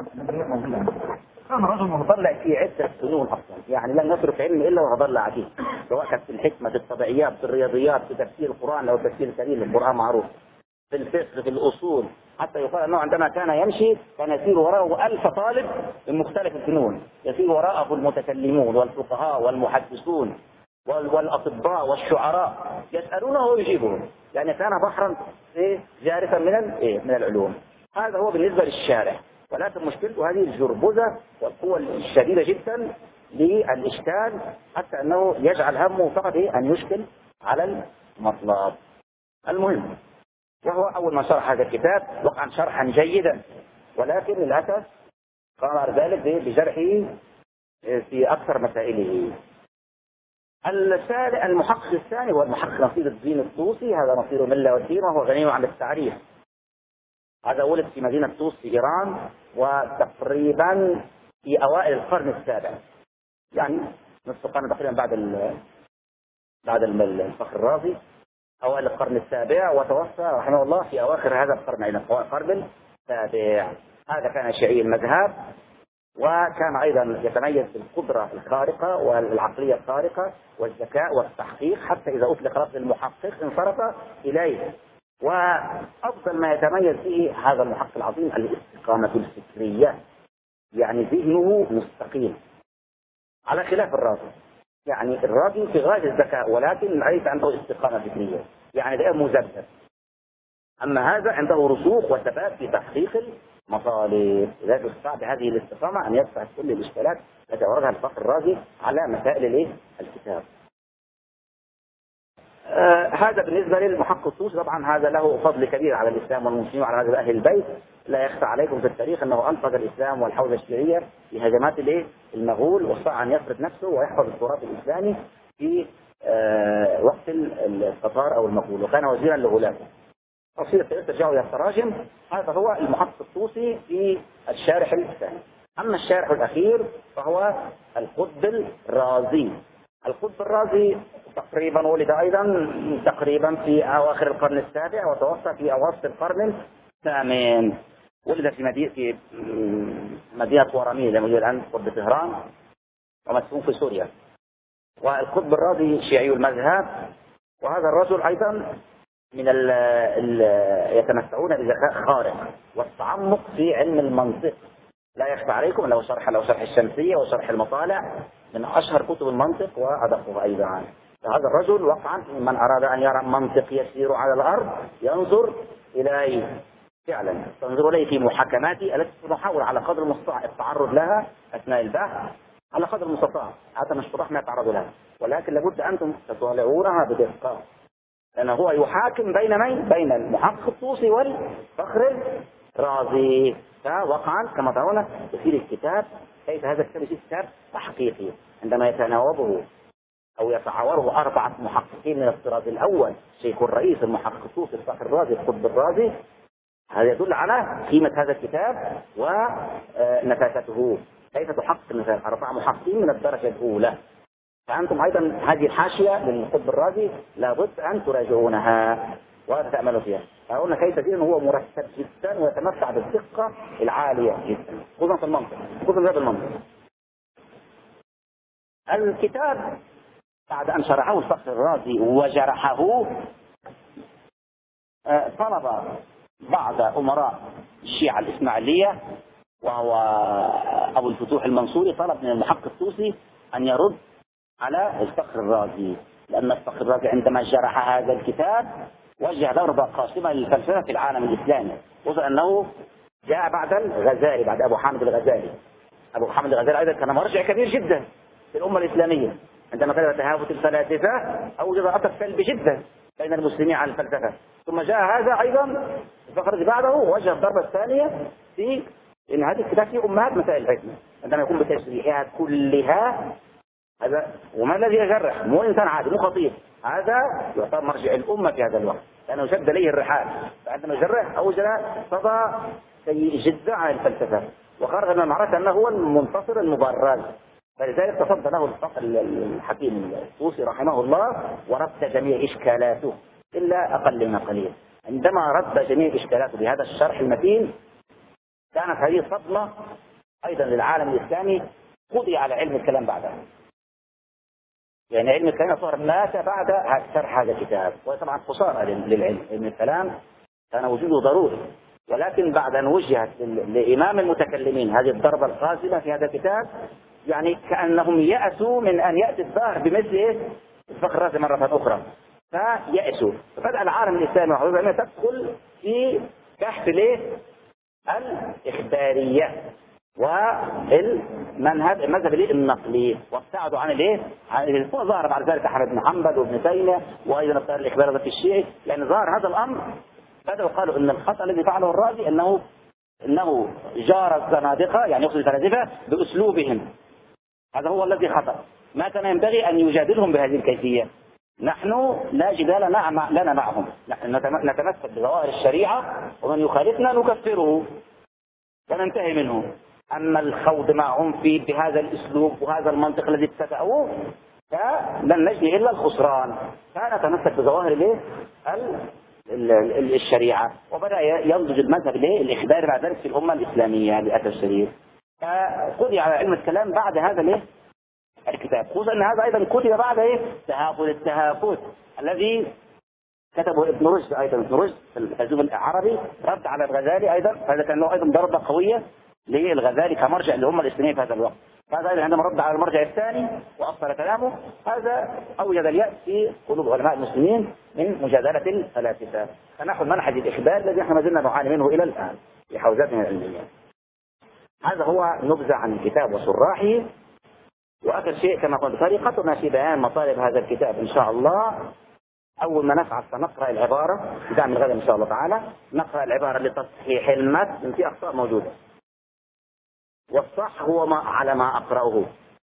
كان رجل متطلع في عدة فنون أصلا، يعني لم يترك علم إلا وتطلع فيه، سواء كانت في الحكمة، في الطبيعيات، في الرياضيات، في تفسير القرآن لو تفسير الكريم للقرآن معروف، في الفقه، في الأصول، حتى يقال أنه عندما كان يمشي كان يسير وراءه 1000 طالب من مختلف الفنون، يسير وراءه المتكلمون والفقهاء والمحدثون والأطباء والشعراء يسألونه ويجيبون، يعني كان بحرا جارفا من العلوم. هذا هو بالنسبة للشارع، ولكن مشكلته هذه الجربزة والقوة الشديدة جدا للإشكال، حتى أنه يجعل همه فقط أن يشكل على المطلب. المهم، وهو أول ما شرح هذا الكتاب وقع شرحا جيدا، ولكن للأسف قام ذلك بجرحه في أكثر مسائله. المحقق الثاني هو المحقق نصير الدين الطوسي، هذا نصير ملة والدين، وهو غني عن التعريف. هذا ولد في مدينة طوس في إيران، وتقريبا في أوائل القرن السابع، يعني نصف القرن تقريبا بعد الفخر الرازي، أوائل القرن السابع، وتوفى رحمه الله في أواخر هذا القرن، أيضا القرن السابع. هذا كان شيعي المذهب، وكان أيضا يتميز بالقدرة الخارقة والعقلية الخارقة والذكاء والتحقيق، حتى إذا أطلق لفظ المحقق انصرف إليه. وأفضل ما يتميز به هذا المحقق العظيم الاستقامة الفكرية، يعني ذهنه مستقيم، على خلاف الرازي. يعني الرازي في غاية الذكاء ولكن ليس عنده استقامة فكرية، يعني غير مذبذب. أما هذا عنده رسوخ وثبات في تحقيق المطالب، لذلك يستطيع بهذه الاستقامة أن يدفع كل الإشكالات التي أوردها الفخر الرازي على مسائل الكتاب. هذا بالنسبة للمحقق الطوسي. طبعا هذا له فضل كبير على الإسلام والمسلمين وعلى مذهب أهل البيت. لا يخفى عليكم في التاريخ أنه أنقذ الإسلام والحوزة الشيعية لهجمات المغول، واستطاع أن يفرض نفسه ويحفظ التراث الإسلامي في وقت التتار أو المغول، وكان وزيرا لغلاته. تصير ترجعوا إلى التراجم. هذا هو المحقق الطوسي في الشارح الثاني. أما الشارح الأخير فهو القطب الرازي. القطب الرازي تقريبا ولد أيضا تقريبا في أواخر القرن السابع، وتوفى في أواسط القرن الثامن. ولد في مدينة ورامية التي الآن قرب طهران، ومدفون في سوريا. والقطب الرازي شيعي المذهب، وهذا الرجل أيضا من يتمتعون بذكاء خارق والتعمق في علم المنطق. لا يخفى عليكم لو شرح الشمسية وشرح المطالع من أشهر كتب المنطق وأدقها أيضا. فهذا الرجل وقعا من أراد أن يرى منطق يسير على الأرض ينظر إليه فعلا، تنظر إليه في محاكماته التي نحاول على قدر المستطاع التعرض لها أثناء البحث على قدر المستطاع، حتى نشرح ما يتعرض لها، ولكن لابد أنتم تطالعونها بدقة، لأنه هو يحاكم بين المحقق الطوسي والفخر الرازي. فوقعا كما ترون يصير الكتاب، كيف هذا الكتاب يصير كتاب تحقيقي عندما يتناوبه أو يتعاوره 4 محققين من الطراز الأول، شيخ الرئيس المحقق الطوسي الفخر الرازي القطب الرازي. هذا يدل على قيمة هذا الكتاب ونفاسته، كيف تحقق مثلا 4 محققين من الدرجة الأولى. فأنتم أيضا هذه الحاشية للقطب الرازي لابد أن تراجعونها وتتأملوا فيها. قلنا كيف دين هو مرتب جدا ويتمتع بالدقة العالية جدا، خصوصا في المنطق، خصوصا في المنطق. الكتاب بعد أن شرحه الفخر الرازي وجرحه، طلب بعض أمراء الشيعة الإسماعيلية وهو أبو الفتوح المنصوري، طلب من المحقق الطوسي أن يرد على الفخر الرازي، لأن الفخر الرازي عندما جرح هذا الكتاب وجه ضربة قاسمة للفلسفة في العالم الإسلامي، خصوصا أنه جاء بعد الغزالي، بعد أبو حامد الغزالي. أبو حامد الغزالي أيضا كان مرجع كبير جدا في الأمة الإسلامية، عندما كان تهافت الفلاسفة أوجد أثر سلبي جدا بين المسلمين على الفلسفة. ثم جاء هذا أيضا الفخر الرازي بعده وجه الضربة الثانية في إن هذه الكتاب فيه أمهات مسائل الحكمة، عندما يكون بتشريحها كلها. هذا وما الذي يجرح؟ مو إنسان عادي، مو خطير، هذا يعتبر مرجع الأمة في هذا الوقت، لأنه شد إليه الرحال. فعندما يجرح أوجد صدى سيء جدا على الفلسفة، وخرج من المعركة أنه هو المنتصر المبرز. فلذلك تصدى له الحكيم الطوسي رحمه الله ورد جميع إشكالاته إلا أقل من قليل. عندما رد جميع إشكالاته بهذا الشرح المتين، كانت هذه صدمة أيضا للعالم الإسلامي قضي على علم الكلام بعدها. يعني علم الكلام صار مات بعد شرح هذا الكتاب، وطبعا خسارة للعلم. علم الكلام كان وجوده ضروري، ولكن بعد أن وجهت لإمام المتكلمين هذه الضربة القاسمة في هذا الكتاب، يعني كأنهم يأسوا من أن يأتي الظاهر بمثل فخر راسه مرة أخرى، فيأسوا. فبدأ العالم الإسلامي وحضور تدخل في بحث الإخبارية والمذهب النقلي، وابتعدوا عن ظهر بعد ذلك أحمد بن حنبل وابن تيمية وأيضا التيار الإخباري في الشيعي، لأن ظهر هذا الأمر بدأوا قالوا أن الخطأ الذي فعله الرازي أنه جار الزنادقة، يعني يقصد الفلاسفة بأسلوبهم، هذا هو الذي خطأ. ما كان ينبغي أن يجادلهم بهذه الكيفية. نحن لا جدال لنا معهم، نحن نتمسك بظواهر الشريعة، ومن يخالفنا نكفره وننتهي منه. أما الخوض معهم بهذا الأسلوب وهذا المنطق الذي ابتدأوه فلن نجني إلا الخسران. فنتمسك بظواهر الشريعة، وبدأ ينضج المذهب الإخباري بعد ذلك في الأمة الإسلامية للأسف الشديد. فقضي على علم الكلام بعد هذا الكتاب، خصوصا أن هذا أيضا كتب بعد تهافت التهافت الذي كتبه ابن رشد. أيضا ابن رشد في الفيلسوف العربي رد على الغزالي أيضا، هذا كان له أيضا ضربة قوية للغزالي كمرجع للأمة الإسلامية في هذا الوقت. هذا أيضا عندما رد على المرجع الثاني وأبطل كلامه، هذا أوجد اليأس في قلوب علماء المسلمين من مجادلة الفلاسفة. فنحن منهج الإخبار الذي نحن ما زلنا نعاني منه إلى الآن في حوزتنا العلمية. هذا هو نبذة عن الكتاب وشراحه. وآخر شيء كما قلت طريقتنا في بيان مطالب هذا الكتاب إن شاء الله، أول ما نفعل سنقرأ العبارة بدعم الغد إن شاء الله تعالى، نقرأ العبارة لتصحيح المتن في أخطاء موجودة، والصح هو على ما أقرأه،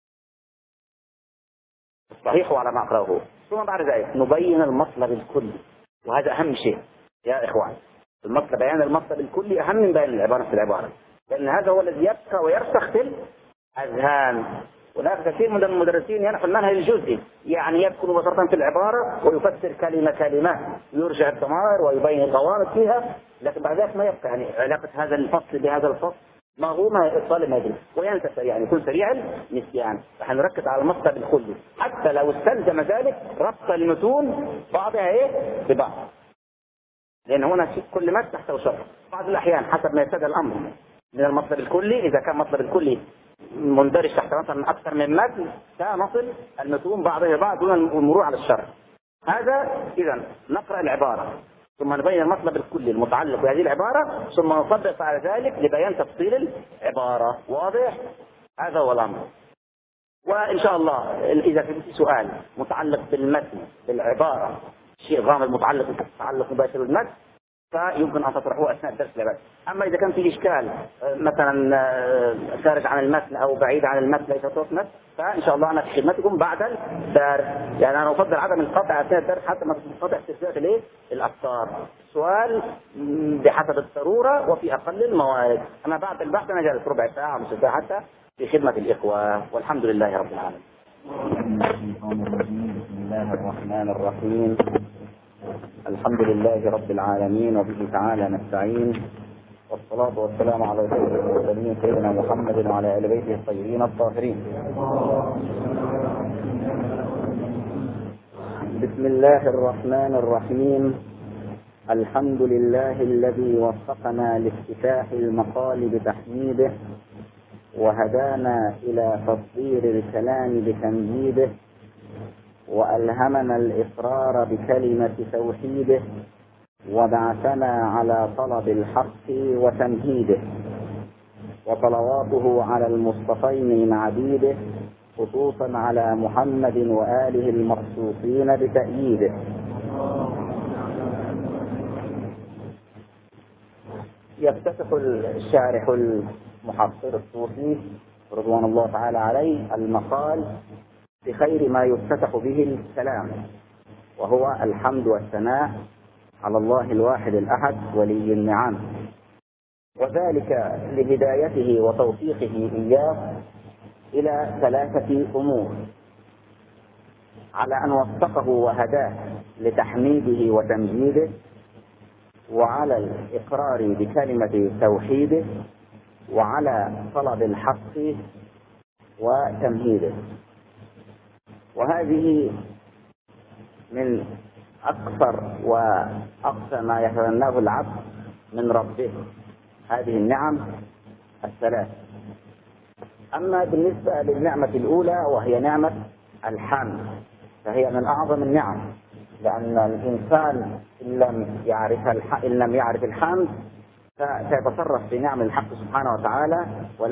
الصحيح هو على ما أقرأه. ثم بعد ذلك نبين المطلب الكلي، وهذا أهم شيء يا إخوان. المطلب بيان المطلب الكلي أهم من بيان العبارة في العبارة، لأن هذا هو الذي يبقى ويرسخ في الأذهان. هناك كثير من المدرسين ينحو المنهج الجزئي، يعني يدخل مباشرة في العبارة ويفسر كلمة كلمة، يرجع الضمائر ويبين الضوابط فيها، لكن بعد ذلك ما يبقى يعني علاقة هذا الفصل بهذا الفصل، ما هو ما الطالب ما يدري وينسى سريعا، يعني يكون سريع النسيان. فنحن نركز على المطلب الكلي، حتى لو استلزم ذلك ربط المتون بعضها ببعض، لأن هنا كل متن تحته شرح. بعض الأحيان حسب ما يبتدى الأمر من المطلب الكلي، إذا كان مطلب الكلي مندرج تحت مثلا أكثر من متن سنصل المتون بعضها بعض دون المرور على الشرح. هذا إذا نقرأ العبارة ثم نبين المطلب الكلي المتعلق بهذه العبارة، ثم نطبق على ذلك لبيان تفصيل العبارة. واضح؟ هذا هو الأمر. وإن شاء الله إذا في سؤال متعلق بالمتن بالعبارة، شيء غامض متعلق مباشر بالمتن، فيمكن أن تطرحوه أثناء الدرس لا بأس. أما إذا كان في إشكال مثلا خارج عن المتن أو بعيد عن المتن ليس صوت متن، فإن شاء الله أنا في خدمتكم بعد الدرس. يعني أنا أفضل عدم القطع أثناء الدرس حتى ما تنقطع استفسار الأفكار، سؤال بحسب الضرورة وفي أقل الموارد. أما بعد البحث أنا جالس ربع ساعة أو نصف ساعة حتى في خدمة الإخوة، والحمد لله رب العالمين. بسم الله الرحمن الرحيم. الحمد لله رب العالمين، وبه تعالى نستعين، والصلاة والسلام على سيد المرسلين سيدنا محمد وعلى آل بيته الطيبين الطاهرين. بسم الله الرحمن الرحيم. الحمد لله الذي وفقنا لافتتاح المقال بتحميده، وهدانا إلى تصدير الكلام بتمجيده، وألهمنا الإصرار بكلمة توحيده، وبعثنا على طلب الحق وتمهيده، وصلواته على المصطفين من عبيده، خصوصا على محمد وآله المخصوصين بتأييده. يفتتح الشارح المحقق الصوفي رضوان الله تعالى عليه المقال بخير ما يفتتح به الكلام، وهو الحمد والثناء على الله الواحد الأحد ولي النعم، وذلك لهدايته وتوفيقه إياه إلى ثلاثة أمور: على أن وفقه وهداه لتحميده وتمجيده، وعلى الإقرار بكلمة توحيده، وعلى طلب الحق وتمهيده. وهذه من أكثر وأقصى ما يتمناه العبد من ربه، هذه النعم الثلاث. أما بالنسبة للنعمة الأولى وهي نعمة الحمد، فهي من أعظم النعم، لأن الإنسان إن لم يعرف الحمد سيتصرف في نعم الحق سبحانه وتعالى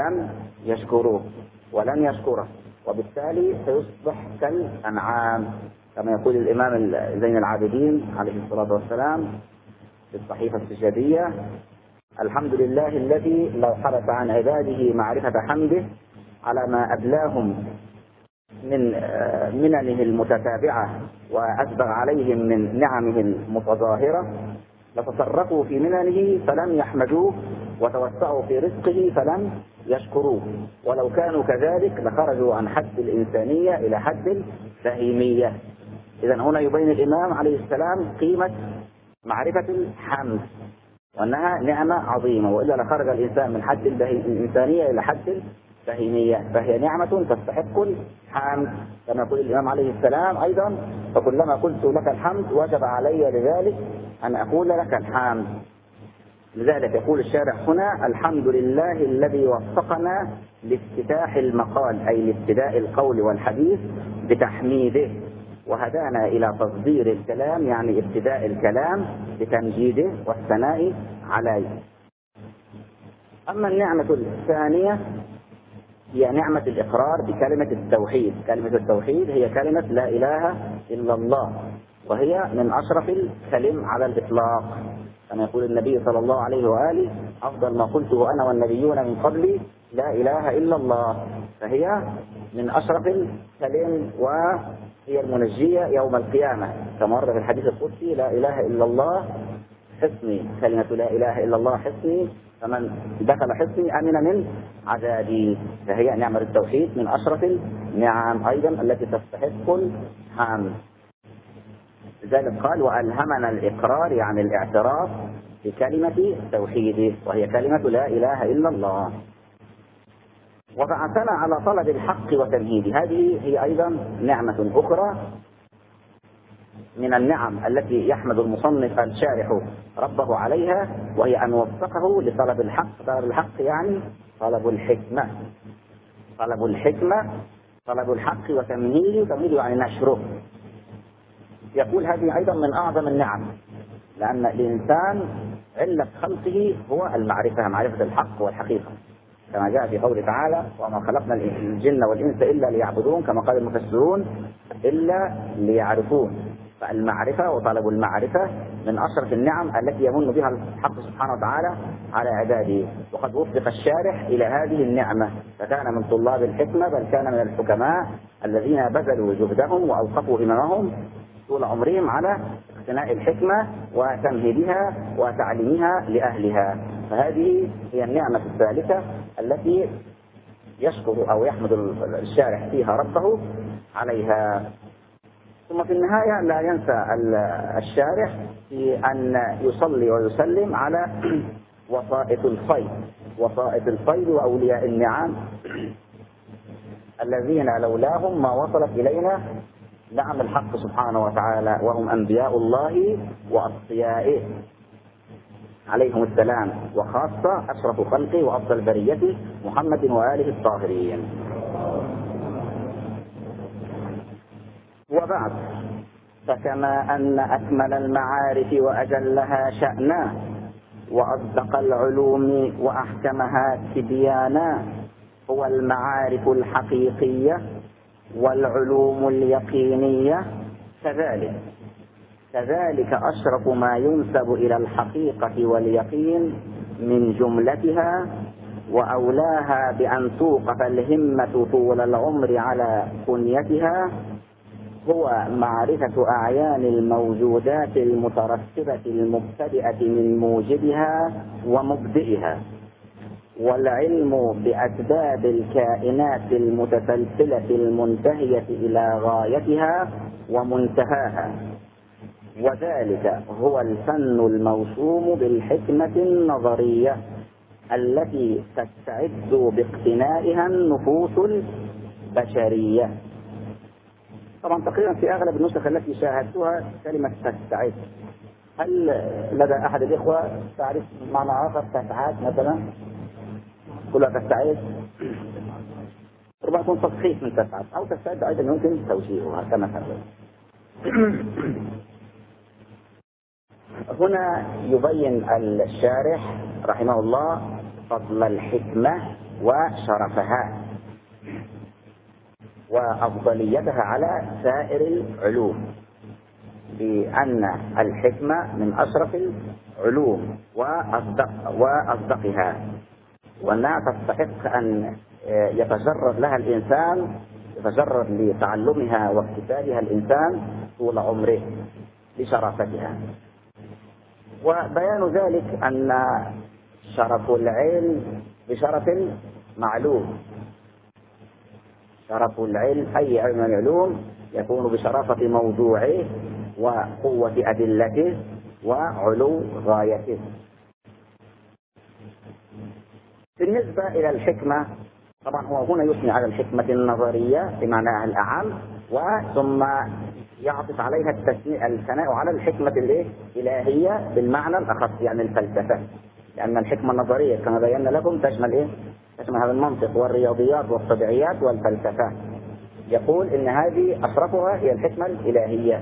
ولن يشكره، وبالتالي سيصبح كالأنعام، كما يقول الإمام زين العابدين عليه الصلاة والسلام في الصحيفة السجادية: الحمد لله الذي لو حرص عن عباده معرفة حمده على ما أبلاهم من مننه المتتابعة وأسبغ عليهم من نعمه المتظاهرة لتصرفوا في مننه فلم يحمدوه، وتوسعوا في رزقه فلم يشكروه، ولو كانوا كذلك لخرجوا عن حد الإنسانية إلى حد البهيمية. إذا هنا يبين الإمام عليه السلام قيمة معرفة الحمد، وأنها نعمة عظيمة، وإلا لخرج الإنسان من حد الإنسانية إلى حد البهيمية، فهي نعمة تستحق الحمد، كما يقول الإمام عليه السلام أيضا: فكلما قلت لك الحمد وجب علي لذلك أن أقول لك الحمد. لذلك يقول الشارع هنا: الحمد لله الذي وفقنا لافتتاح المقال، أي لابتداء القول والحديث بتحميده، وهدانا إلى تصدير الكلام، يعني ابتداء الكلام بتمجيده والثناء عليه. أما النعمة الثانية هي نعمة الإقرار بكلمة التوحيد. كلمة التوحيد هي كلمة لا إله إلا الله، وهي من أشرف الكلم على الإطلاق، كما يقول النبي صلى الله عليه وآله: أفضل ما قلته أنا والنبيون من قبلي لا إله إلا الله. فهي من أشرف الكلم، وهي المنجية يوم القيامة، كما ورد في الحديث القدسي: لا إله إلا الله حصني، كلمة لا إله إلا الله حصني، فمن دخل حصني أمن من عذابي. فهي نعمة التوحيد من أشرف النعم أيضا التي تستحق الحمد. لذلك قال: وألهمنا الإقرار، يعني الاعتراف بكلمة توحيده، وهي كلمة لا إله إلا الله. وبعثنا على طلب الحق وتمهيده، هذه هي أيضا نعمة أخرى من النعم التي يحمد المصنف الشارح ربه عليها، وهي أن وفقه لطلب الحق. طلب الحق يعني طلب الحكمة، طلب الحق وتمهيده يعني نشره. يقول هذه أيضا من أعظم النعم، لأن الإنسان علة خلقه هو المعرفة، معرفة الحق والحقيقة، كما جاء في قوله تعالى: وما خلقنا الجن والإنس إلا ليعبدون، كما قال المفسرون: إلا ليعرفون. فالمعرفة وطلب المعرفة من أشرف النعم التي يمن بها الحق سبحانه وتعالى على عباده. وقد وفق الشارح إلى هذه النعمة، فكان من طلاب الحكمة، بل كان من الحكماء الذين بذلوا جهدهم وأوقفوا هممهم طول عمرهم على اقتناء الحكمة وتمهيدها وتعليمها لأهلها. فهذه هي النعمة الثالثة التي يشكر أو يحمد الشارح فيها ربه عليها. ثم في النهاية لا ينسى الشارح في أن يصلي ويسلم على وسائط الخير وأولياء النعم الذين لولاهم ما وصلت إلينا نعم الحق سبحانه وتعالى، وهم أنبياء الله وأصفيائه عليهم السلام، وخاصة أشرف خلقه وأفضل بريته محمد وآله الطاهرين. وبعد، فكما أن أكمل المعارف وأجلها شأنا وأصدق العلوم وأحكمها تبيانا هو المعارف الحقيقية والعلوم اليقينية، كذلك أشرف ما ينسب إلى الحقيقة واليقين من جملتها، وأولاها بأن توقف الهمة طول العمر على كنيتها، هو معرفة أعيان الموجودات المترتبة المبتدئة من موجبها ومبدئها، والعلم بأسباب الكائنات المتسلسلة المنتهية إلى غايتها ومنتهاها، وذلك هو الفن الموسوم بالحكمة النظرية التي تستعد باقتنائها النفوس البشرية. طبعا تقريبا في أغلب النسخ التي شاهدتها كلمة تستعد. هل لدى أحد الإخوة تعرف معنى آخر؟ تسعد مثلا، كلها تستعد، ربما يكون تصحيح من تسعد، أو تستعد أيضا يمكن توجيهها كما سبق. هنا يبين الشارح رحمه الله فضل الحكمة وشرفها وأفضليتها على سائر العلوم، بأن الحكمة من أشرف العلوم وأصدقها، وأنها تستحق أن يتجرد لها الإنسان، يتجرد لتعلمها واكتسابها الإنسان طول عمره لشرافتها. وبيان ذلك أن شرف العلم بشرف معلوم. شرف العلم، أي علم من العلوم، يكون بشرافة موضوعه وقوة أدلته وعلو غايته. بالنسبة إلى الحكمة، طبعا هو هنا يثني على الحكمة النظرية بمعناها الأعم، وثم يعطف عليها الثناء على الحكمة الإلهية بالمعنى الأخص، يعني الفلسفة، لأن الحكمة النظرية كما بينا لكم تشمل تشمل هذا المنطق والرياضيات والطبيعيات والفلسفة. يقول إن هذه أشرفها هي الحكمة الإلهية.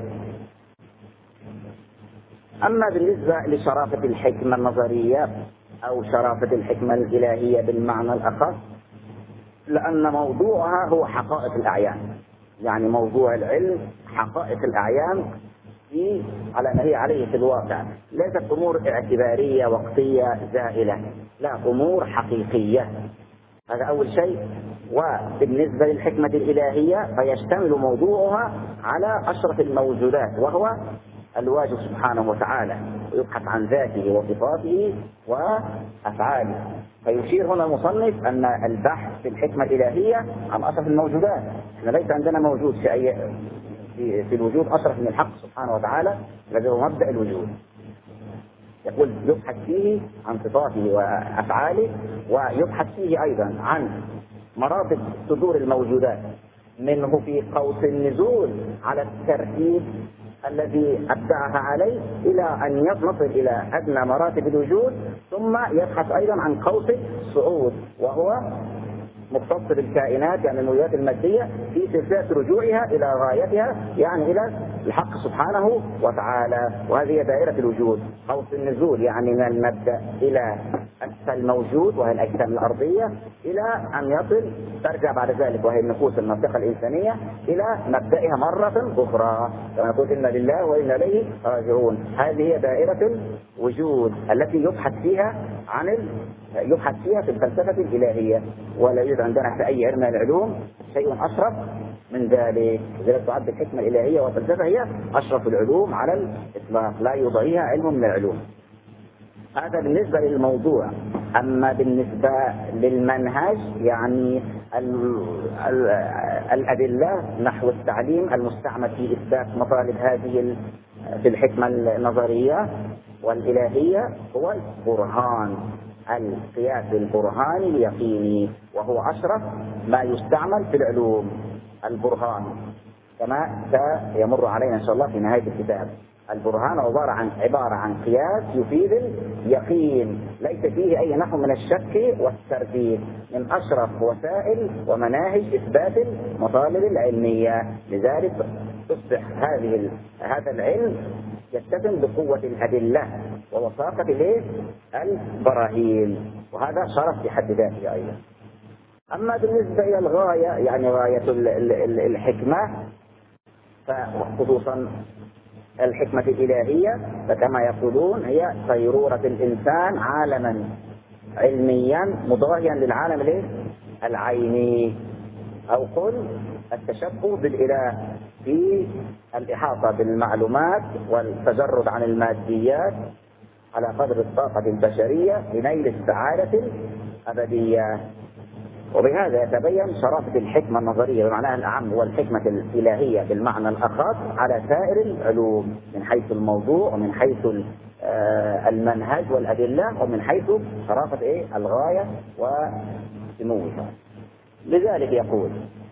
أما بالنسبة لشرافة الحكمة النظرية أو شرافة الحكمة الإلهية بالمعنى الأخص، لأن موضوعها هو حقائق الأعيان، يعني موضوع العلم حقائق الأعيان على ما هي عليه في الواقع، ليست أمور اعتبارية وقتية زائلة، لا، أمور حقيقية. هذا أول شيء. وبالنسبة للحكمة الإلهية فيشتمل موضوعها على أشرف الموجودات، وهو الواجب سبحانه وتعالى، ويبحث عن ذاته وصفاته وأفعاله. فيشير هنا المصنف أن البحث في الحكمة الإلهية عن أشرف الموجودات. إحنا ليس عندنا موجود في الوجود أشرف من الحق سبحانه وتعالى الذي هو مبدأ الوجود. يقول يبحث فيه عن صفاته وأفعاله، ويبحث فيه أيضا عن مراتب صدور الموجودات، منه في قوس النزول على الترتيب الذي أبدعها عليه إلى أن نصل إلى أدنى مراتب الوجود، ثم يبحث أيضا عن قوس الصعود، وهو مختص بالكائنات يعني الموجودات المادية في سلسلة رجوعها إلى غايتها، يعني إلى الحق سبحانه وتعالى. وهذه دائرة الوجود. قوس النزول يعني من المبدأ إلى أسفل الموجود وهي الأجسام الأرضية، إلى أن يصل ترجع بعد ذلك وهي النفوس الناطقة الإنسانية إلى مبدئها مرة أخرى، كما نقول إنا لله وإنا إليه راجعون. هذه هي دائرة الوجود التي يبحث فيها في الفلسفة الإلهية. ولا يوجد عندنا في أي علم من العلوم شيء أشرف من ذلك. لذلك تعد الحكمة الإلهية والفلسفة هي أشرف العلوم على الإطلاق، لا يضاهيها علم من العلوم. هذا بالنسبة للموضوع. أما بالنسبة للمنهج يعني الأدلة نحو التعليم المستعمل في إثبات مطالب هذه في الحكمة النظرية والإلهية هو البرهان، القياس البرهاني اليقيني، وهو أشرف ما يستعمل في العلوم. البرهان كما سيمر علينا إن شاء الله في نهاية الكتاب. البرهان عبارة عن قياس يفيد اليقين، ليس فيه أي نحو من الشك والترديد، من أشرف وسائل ومناهج إثبات المطالب العلمية. لذلك تصبح هذا العلم يتسم بقوة الأدلة ووثاقة البراهين، وهذا شرف في حد ذاته أيضا. أما بالنسبة إلى الغاية يعني غاية الحكمة، فخصوصا الحكمة الإلهية، فكما يقولون هي صيرورة الإنسان عالما علميا مضاهيا للعالم العيني، أو قل التشبه بالإله في الإحاطة بالمعلومات والتجرد عن الماديات على قدر الطاقة البشرية لنيل السعادة الأبدية. وبهذا يتبين شرافة الحكمة النظرية بمعناها الأعم والحكمة الإلهية بالمعنى الأخص على سائر العلوم، من حيث الموضوع ومن حيث المنهج والأدلة، ومن حيث شرافة الغاية وسموها. لذلك يقول: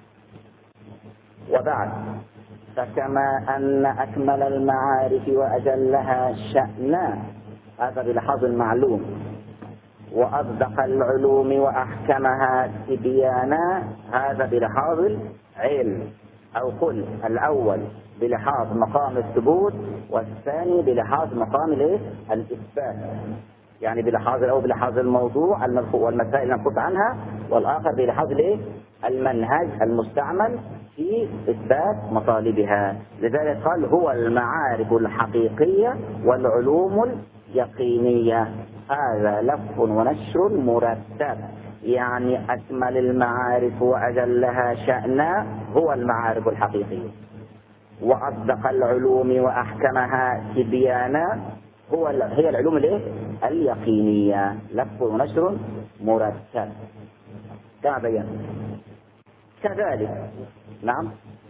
وبعد، فكما أن أكمل المعارف وأجلها شأنا، هذا بلحاظ المعلوم، وأصدق العلوم وأحكمها تبيانا، هذا بلحاظ العلم. أو قل الأول بلحاظ مقام الثبوت، والثاني بلحاظ مقام الإثبات، يعني بلحاظ الأول بلحاظ الموضوع والمسائل المنقوص عنها، والآخر بلحاظ المنهج المستعمل في إثبات مطالبها. لذلك قال: هو المعارف الحقيقية والعلوم اليقينية. هذا لف ونشر مرتب، يعني أكمل المعارف وأجلها شأنا هو المعارف الحقيقية، وأصدق العلوم وأحكمها تبيانا هي العلوم اليقينية. لف ونشر مرتب كما بينا. كذلك نعم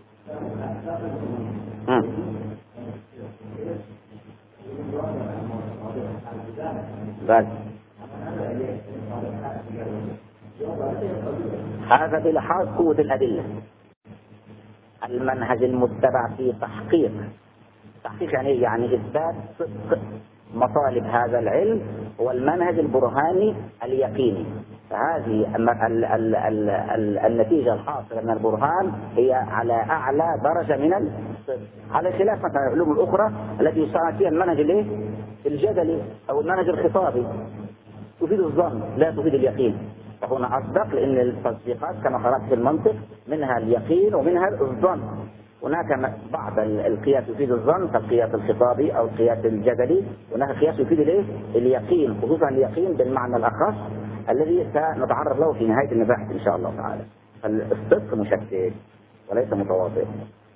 بس هذا بلحاظ قوة الأدلة. المنهج المتبع في تحقيق يعني إثبات صدق مطالب هذا العلم هو المنهج البرهاني اليقيني. فهذه النتيجة الحاصلة من البرهان هي على أعلى درجة من الصدق، على خلاف مثلا العلوم الأخرى التي يصار فيها المنهج الجدلي أو المنهج الخطابي، تفيد الظن لا تفيد اليقين. فهنا أصدق لأن التصديقات كما قرأت في المنطق منها اليقين ومنها الظن. هناك بعض القياس يفيد الظن كالقياس الخطابي أو القياس الجدلي، هناك قياس يفيد اليقين، خصوصا اليقين بالمعنى الأخص الذي سنتعرض له في نهاية المباحث إن شاء الله تعالى. فالصدق مشكك وليس متواضع.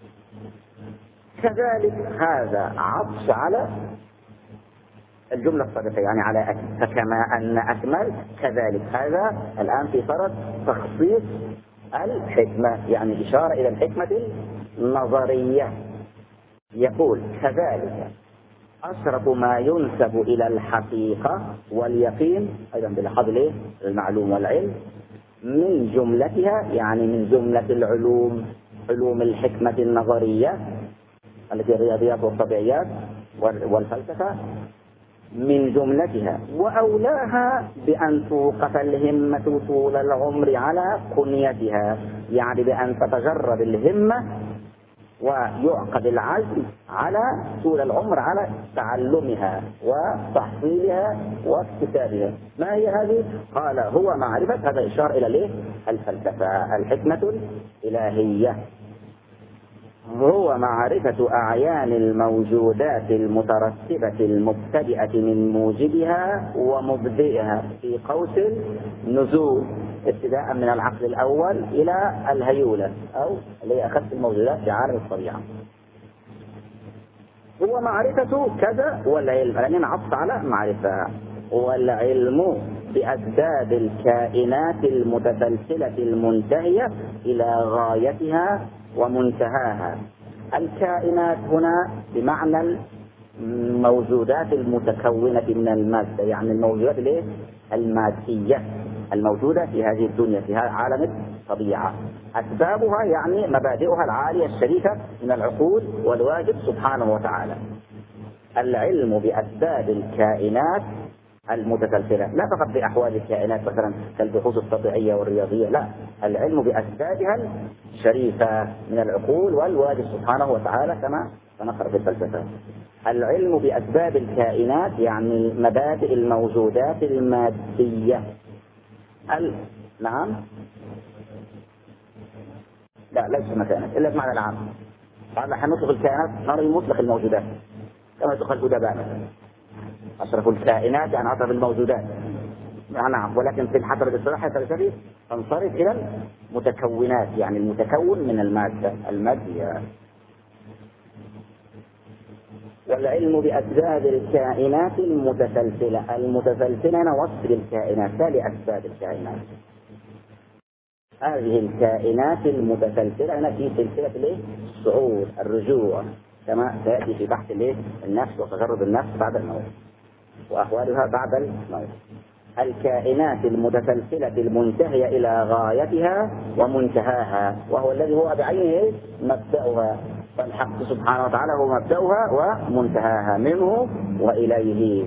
كذلك هذا عطف على الجملة السابقة، يعني على فكما أن أكمل كذلك. هذا الآن في صورة تخصيص الحكمة، يعني إشارة إلى الحكمة النظرية. يقول: كذلك أشرف ما ينسب إلى الحقيقة واليقين، أيضا بلحاظ المعلوم والعلم، من جملتها يعني من جملة العلوم، علوم الحكمة النظرية التي الرياضيات والطبيعيات والفلسفة، من جملتها وأولاها بأن توقف الهمة طول العمر على كنيتها، يعني بأن تتجرد الهمة ويعقد العزم على طول العمر على تعلمها وتحصيلها واكتسابها. ما هي هذه؟ قال: هو معرفة، هذا إشارة إلى الفلسفة، الحكمة الإلهية. هو معرفة أعيان الموجودات المترتبة المبتدئة من موجبها ومبدئها في قوس النزول، ابتداء من العقل الأول إلى الهيولة أو اللي أخذت الموجودات في عالم الطبيعة. هو معرفة كذا والعلم، لأننا عطف على معرفة. والعلم بأسباب الكائنات المتسلسلة المنتهية إلى غايتها ومنتهاها. الكائنات هنا بمعنى الموجودات المتكونة من المادة، يعني الموجودات المادية الموجودة في هذه الدنيا، في هذا عالم الطبيعة. أسبابها يعني مبادئها العالية الشريفة من العقول والواجب سبحانه وتعالى. العلم بأسباب الكائنات المتسلسلة، لا فقط بأحوال الكائنات مثلا كالبحوث الطبيعية والرياضية، لا، العلم بأسبابها الشريفة من العقول والواجب سبحانه وتعالى كما سنقرأ في الفلسفة. العلم بأسباب الكائنات يعني مبادئ الموجودات المادية. نعم، لا ليس مكانت إلا بمعنى العام. قال نحن نطلق الكائنات نرى مطلق الموجودات كما يطلق الأدباء مثلا. أشرف الكائنات يعني أشرف الموجودات، نعم، ولكن في الحضر الاصطلاحي الفلسفي تنصرف إلى المتكونات، يعني المتكون من المادة المادية. والعلم بأسباب الكائنات المتسلسلة، المتسلسلة هنا وصف الكائنات لا لأسباب الكائنات. هذه الكائنات المتسلسلة هنا في سلسلة الشعور، الرجوع، كما سيأتي في بحث النفس وتجرد النفس بعد الموت. وأحوالها بعد الموت. الكائنات المتسلسلة المنتهية إلى غايتها ومنتهاها، وهو الذي هو بعينه مبدأها، فالحق سبحانه وتعالى هو مبدأها ومنتهاها منه وإليه.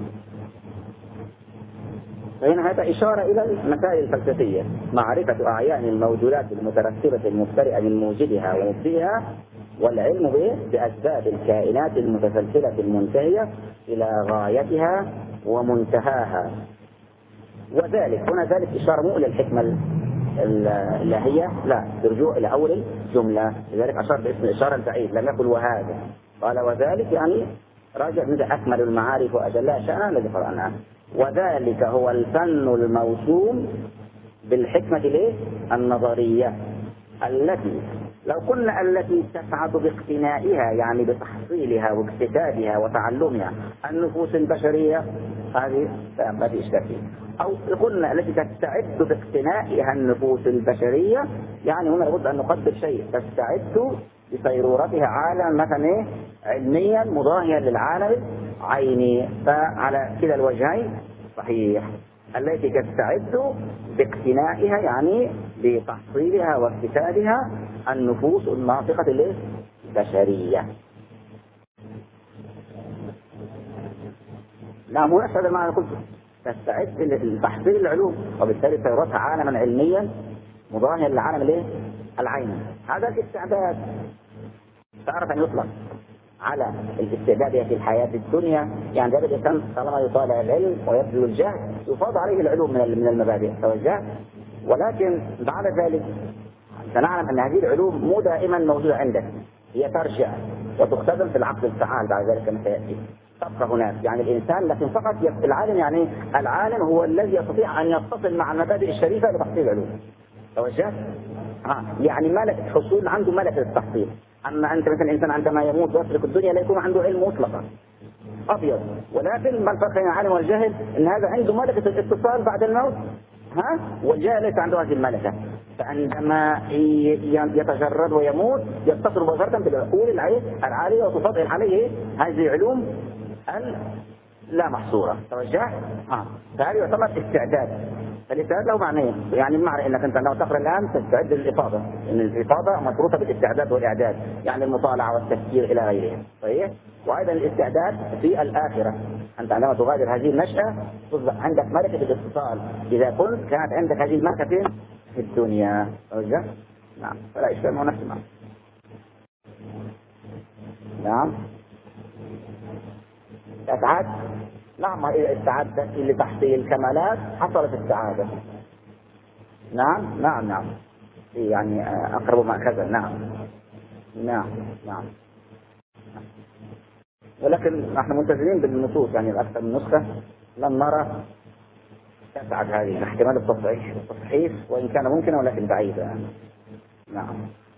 فهنا هذا إشارة إلى المسائل الفلسفية، معرفة أعيان الموجودات المترتبة المفترئة من موجدها ومبدئها، والعلم بأسباب الكائنات المتسلسلة المنتهية إلى غايتها ومنتهاها. وذلك هنا ذلك إشارة مو إلى الحكمة الإلهية، لا، برجوع إلى أول الجملة، لذلك أشار باسم الإشارة البعيد، لم يقل وهذا، قال وذلك يعني راجع من أكمل المعارف وأجلها شأنا الذي قرأناه. وذلك هو الفن الموسوم بالحكمة النظرية التي لو قلنا التي تسعد باقتنائها، يعني بتحصيلها واكتسابها وتعلمها النفوس البشرية، هذه ما في إشكال فيه. أو قلنا التي تستعد باقتنائها النفوس البشرية، يعني هنا لابد أن نقدر شيء، تستعد بصيرورتها عالم مثلا علميا مضاهيا للعالم عيني، فعلى كلا الوجهين صحيح. التي تستعد باقتنائها يعني بتحصيلها واكتسابها النفوس الناطقة البشرية. نعم، هذا ما قلت، تستعد لتحصيل العلوم، وبالتالي صيرتها عالما علميا مضاهيا للعالم العيني. هذا الاستعداد تعرف أن يطلق على الاستعداد في الحياة الدنيا، يعني ذلك الإنسان طالما يطالع العلم ويبذل الجهد يفاض عليه العلوم من المبادئ والجهد، ولكن بعد ذلك سنعلم أن هذه العلوم مو دائما موجودة عندك، هي ترجع وتختزن في العقل الفعال بعد ذلك كما سيأتي، تبقى هناك. يعني الإنسان لكن فقط العالم، يعني العالم هو الذي يستطيع أن يتصل مع المبادئ الشريفة لتحصيل العلوم. توجهت؟ يعني ملكة حصول، عنده ملكة التحصيل. أما أنت مثلا الإنسان عندما يموت ويترك الدنيا لا يكون عنده علم مطلقا أبيض، ولكن ما الفرق بين العالم والجاهل؟ إن هذا عنده ملكة الاتصال بعد الموت، والجاهل ليس عنده هذه الملكة، فعندما يتجرد ويموت يتصل مباشرة بالعقول العالية وتفضل عليه هذه العلوم لا محصورة. توجه؟ فهذا يعتبر استعداد. الاستعداد له معنيين، يعني المعنى انك انت لو تقرا الان تستعد للافاضه، ان الافاضه مربوطه بالاستعداد والاعداد، يعني المطالعه والتفكير الى غيره، صحيح؟ وايضا الاستعداد في الاخره، انت عندما تغادر هذه النشاه تصبح عندك ملكه الاتصال، اذا كانت عندك هذه الملكه في الدنيا. توجه؟ نعم، فلا اشكال، هو نفس المعنى. نعم، تسعد. نعم، إذا استعدت لتحصيل الكمالات حصلت السعادة. نعم يعني أقرب مأخذا. نعم ولكن نحن ملتزمين بالنصوص، يعني أكثر من نسخة لم نرى تسعد هذه، احتمال التصحيح وإن كان ممكنا ولكن بعيدا. نعم.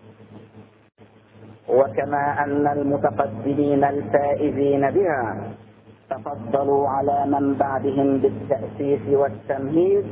وكما أن المتقدمين الفائزين بها تفضلوا على من بعدهم بالتأسيس والتمهيد،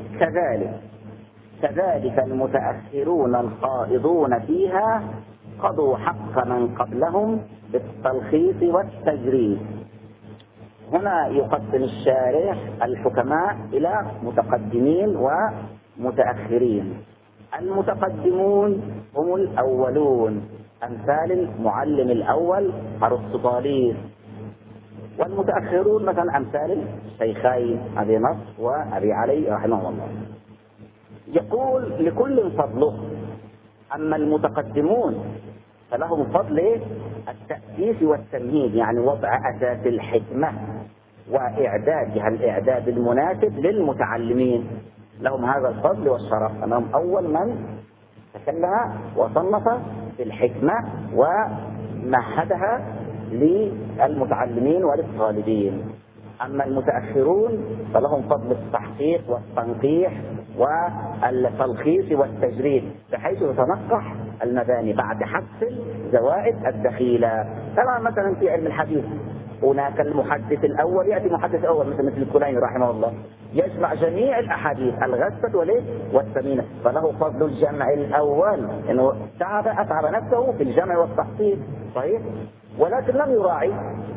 كذلك المتأخرون الخائضون فيها قضوا حق من قبلهم بالتلخيص والتجريد. هنا يقسم الشارح الحكماء إلى متقدمين ومتأخرين. المتقدمون هم الأولون، أمثال المعلم الأول أرسطاطاليس، والمتأخرون مثلا أمثال الشيخين أبي نصر وأبي علي رحمه الله. يقول لكل فضله، أما المتقدمون فلهم فضل التأسيس والتمهيد، يعني وضع أساس الحكمة وإعدادها الإعداد المناسب للمتعلمين، لهم هذا الفضل والشرف، أنهم أول من تكلم وصنف في الحكمة ومهدها للمتعلمين وللطالبين. أما المتأخرون فلهم فضل التحقيق والتنقيح والتلخيص والتجريد، بحيث تتنقح المباني بعد حذف الزوائد الدخيلة. كما مثلا في علم الحديث هناك المحدث الأول، يأتي محدث أول مثل الكليني رحمه الله، يجمع جميع الأحاديث الغثة والثمينة، فله فضل الجمع الأول، إنه أتعب نفسه في الجمع والتحصيل، صحيح؟ ولكن لم يراعي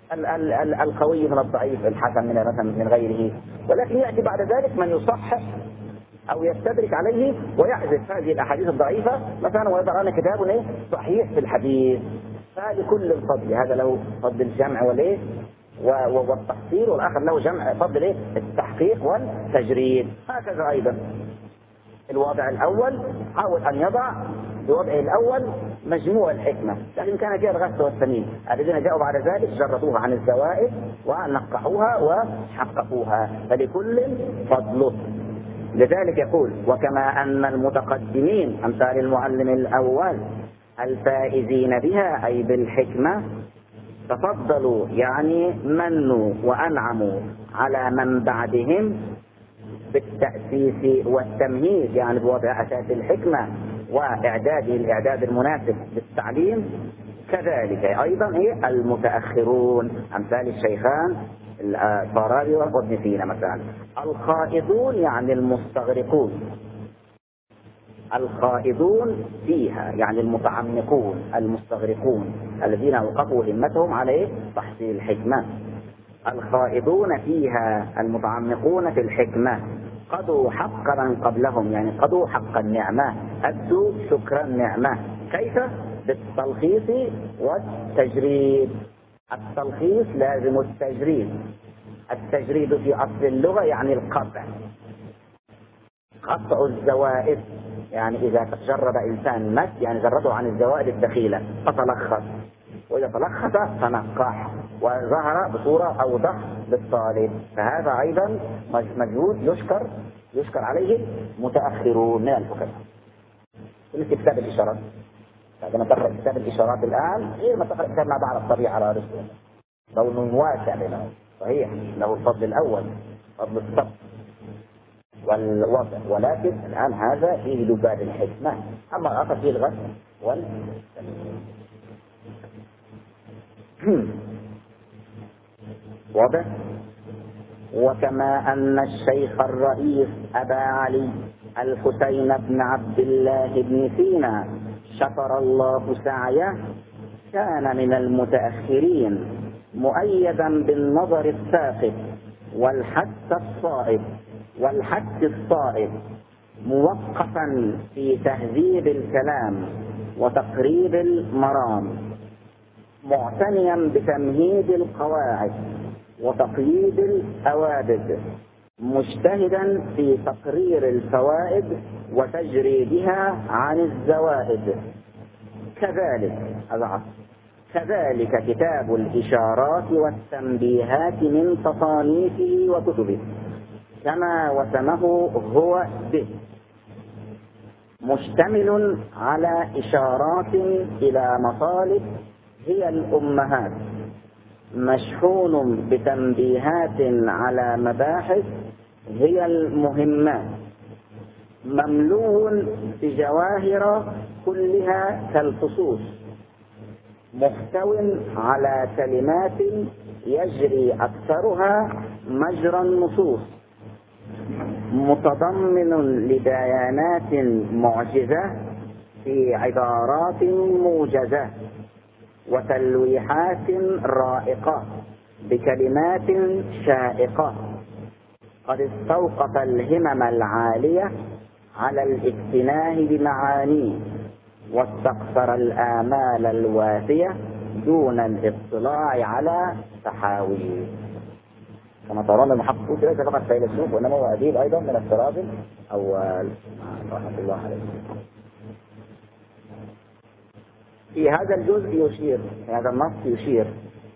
القوي من الضعيف، الحسن من مثلا من غيره، ولكن يأتي بعد ذلك من يصحح أو يستدرك عليه ويحذف هذه الأحاديث الضعيفة مثلا ويضع لنا كتاب صحيح في الحديث. فلكل الفضل، هذا له فضل الجمع والتحصيل، والآخر له جمع فضل التحقيق والتجريد. هكذا أيضا الوضع الأول حاول أن يضع بوضعه الأول مجموع الحكمة، لكن كان فيها الغث والسمين. الذين جاءوا بعد ذلك جردوها عن الزوائد ونقحوها وحققوها، فلكل فضله. لذلك يقول: وكما أن المتقدمين أمثال المعلم الأول الفائزين بها أي بالحكمة تفضلوا، يعني منوا وأنعموا على من بعدهم بالتأسيس والتمهيد، يعني بوضع أساس الحكمة وإعداده الإعداد المناسب للتعليم. كذلك أيضا المتأخرون أمثال الشيخان الفارابي وابن سينا مثلا. الخائضون يعني المستغرقون، الخائضون فيها يعني المتعمقون المستغرقون الذين وقفوا همتهم على تحصيل الحكمة. الخائضون فيها المتعمقون في الحكمة قضوا حق من قبلهم، يعني قضوا حق النعمة، أدوا شكر النعمة. كيف؟ بالتلخيص والتجريد. التلخيص لازم التجريد. التجريد في أصل اللغة يعني القطع، قطع الزوائد، يعني إذا جرد إنسان مس يعني جرده عن الزوائد الدخيلة فتلخص، وإذا تلخص تنقح وظهر بصورة أوضح للطالب. فهذا أيضا مجهود يشكر عليه متأخرون من الحكماء. مثل كتاب الإشارات، لما تقرأ كتاب الإشارات الآن غير ما تقرأ كتاب ما بعد الطبيعة على رسول لون واسع بينهم، صحيح له الفضل الأول فضل الصبر والوضع، ولكن الآن هذا فيه لباب الحكمة، أما الآخر فيه الغث واضح. وكما أن الشيخ الرئيس أبا علي الحسين بن عبد الله بن سينا شكر الله سعيه كان من المتأخرين مؤيدا بالنظر الثاقب والحث الصائب موقفا في تهذيب الكلام وتقريب المرام، معتنيا بتمهيد القواعد وتقييد الأوابد، مجتهدا في تقرير الفوائد وتجريدها عن الزوائد. كذلك كتاب الإشارات والتنبيهات من تصانيفه وكتبه كما وسمه هو به، مشتمل على إشارات إلى مطالب هي الأمهات، مشحون بتنبيهات على مباحث هي المهمات، مملوء بجواهر كلها كالفصوص، محتو على كلمات يجري أكثرها مجرى النصوص، متضمن لبيانات معجزة في عبارات موجزة وتلويحات رائقة بكلمات شائقة، قد استوقف الهمم العالية على الاكتناه بمعانيه واستقصر الآمال الوافية دون الاطلاع على تحاويه. كما ترون المحقق ليس فقط فيلسوف وإنما هو أديب أيضا من التراجم أو رحمة الله عليه. في هذا الجزء يشير، في هذا النص يشير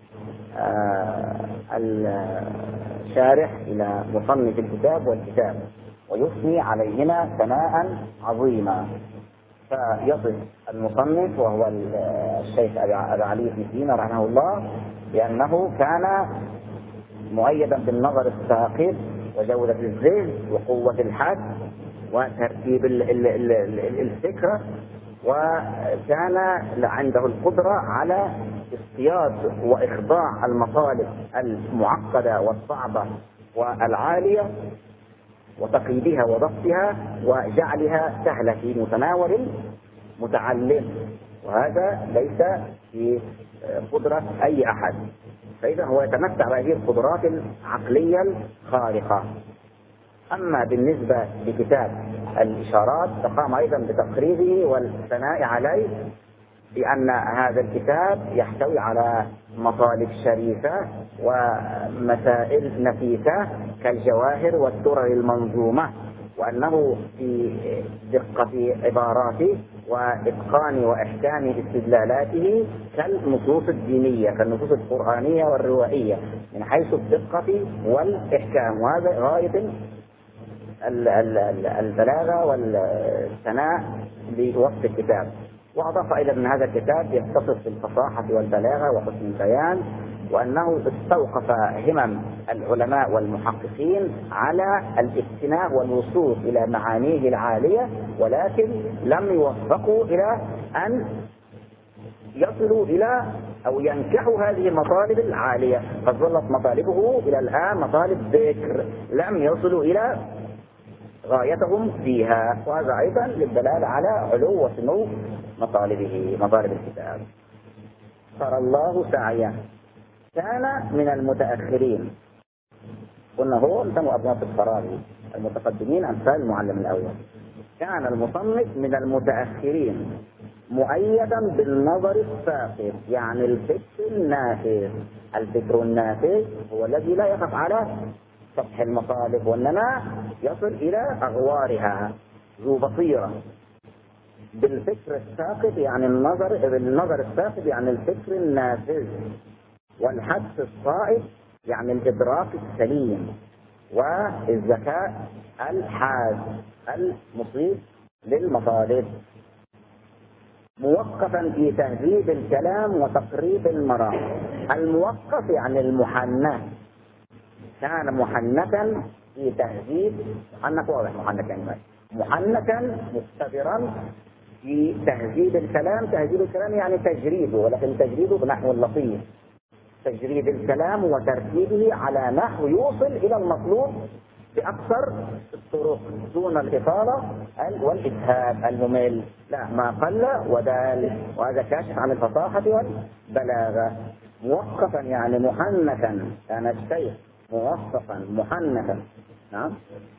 الشارح إلى مصنف الكتاب والكتاب ويثني عليهما ثناء عظيما، فيصف المصنف وهو الشيخ أبا علي بن سينا رحمه الله بأنه كان مؤيدا بالنظر الثاقب وجودة الذهن وقوة الحد وترتيب الفكرة، وكان عنده القدرة على اصطياد وإخضاع المطالب المعقدة والصعبة والعالية وتقييدها وضبطها وجعلها سهلة في متناول المتعلم، وهذا ليس في قدرة أي أحد. فإذا هو يتمتع بهذه القدرات العقلية الخارقة. أما بالنسبة لكتاب الإشارات فقام أيضا بتقريره والثناء عليه بأن هذا الكتاب يحتوي على مطالب شريفة ومسائل نفيسة كالجواهر والدرر المنظومة، وأنه في دقة عباراته وإتقان وإحكام استدلالاته كالنصوص الدينية كالنصوص القرآنية والروائية من حيث الدقة والإحكام، وهذا غاية البلاغة والثناء بوصف الكتاب. وأضاف إلى أن هذا الكتاب يتصف بالفصاحة والبلاغة وحسن البيان، وأنه استوقف همم العلماء والمحققين على الاستناء والوصول إلى معانيه العالية، ولكن لم يوفقوا إلى أن يصلوا إلى أو ينكحوا هذه المطالب العالية، قد ظلت مطالبه إلى الآن مطالب ذكر لم يصلوا إلى غايتهم فيها، وهذا أيضا للدلالة على علو وسمو مطالب الكتاب. ترى الله سعيه كان من المتأخرين، قلنا هو انتموا أبناء الفراغي المتقدمين أمثال المعلم الأول. كان المصنف من المتأخرين مؤيدا بالنظر الساقط، يعني الفكر النافذ. الفكر النافذ هو الذي لا يقف على سطح المطالب وإنما يصل إلى أغوارها ذو بصيرة. بالفكر الساقط يعني بالنظر الساقط يعني الفكر النافذ، والحدس الصائب يعني الإدراك السليم، والذكاء الحاد المصيب للمطالب. موقفا في تهذيب الكلام وتقريب المرام. الموقف يعني المحنك، كان محنكا في تهذيب، محنك واضح محنك يعني محنكا مقتدرا في تهذيب الكلام. تهذيب الكلام يعني تجريده، ولكن تجريده بنحو اللطيف، تجريد الكلام وترتيبه على نحو يوصل إلى المطلوب بأكثر الطرق دون الإطالة والإجهاد الممل، لا ما قل ودال، وهذا كاشف عن الفصاحة والبلاغة. موقفا يعني محنكا، كان الشيخ موقفا محنكا. نعم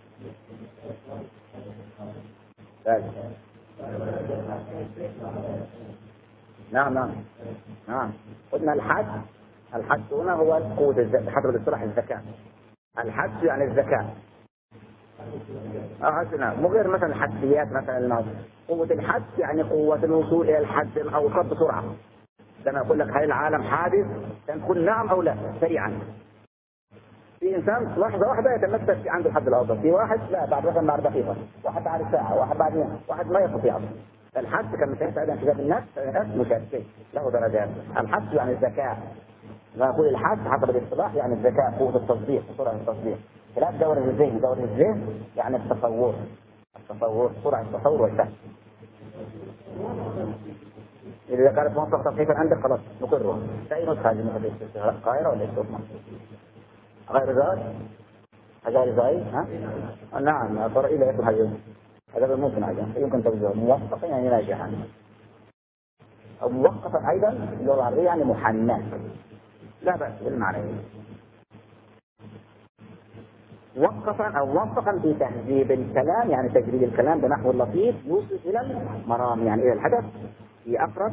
نعم قلنا الحد هنا هو قوة حسب الاصطلاح الذكاء. الحد يعني الذكاء. مو غير مثلا الحديات مثلا. قوة الحد يعني قوة الوصول إلى الحد الأوسط بسرعة. لما أقول لك هل العالم حادث تقول نعم أو لا سريعا. في إنسان لحظة واحدة يتمثل عنده الحد الأوسط، في واحد لا بعد بعد دقيقة، واحد بعد ساعة، واحد بعد يوم، واحد ما يستطيع. الحد كما سيأتي أيضا في كتاب النفس مشابه له درجات. الحد يعني الذكاء. ما أقول الحد حسب الاصطلاح يعني الذكاء، قوة التصديق، سرعة التصديق. خلاف دور الذهن يعني التصور، سرعة التصور والفهم. إذا كانت موفق تصحيحا عندك خلاص نقره. أي نسخة هذه النسخة القاهرة ولا السلطنة؟ غير ذلك غير ذلك ها؟ نعم ترى إلى يكون هذا هذا ممكن أيضا يمكن توجيه موفقا يعني ناجحا، أو موقفا أيضا اللغة العربية يعني محنك، لا بأس بالمعنى. موقفا أو موفقا في تهذيب الكلام يعني تجريد الكلام بنحو اللطيف يوصل إلى المرام يعني إلى الهدف في أقرب.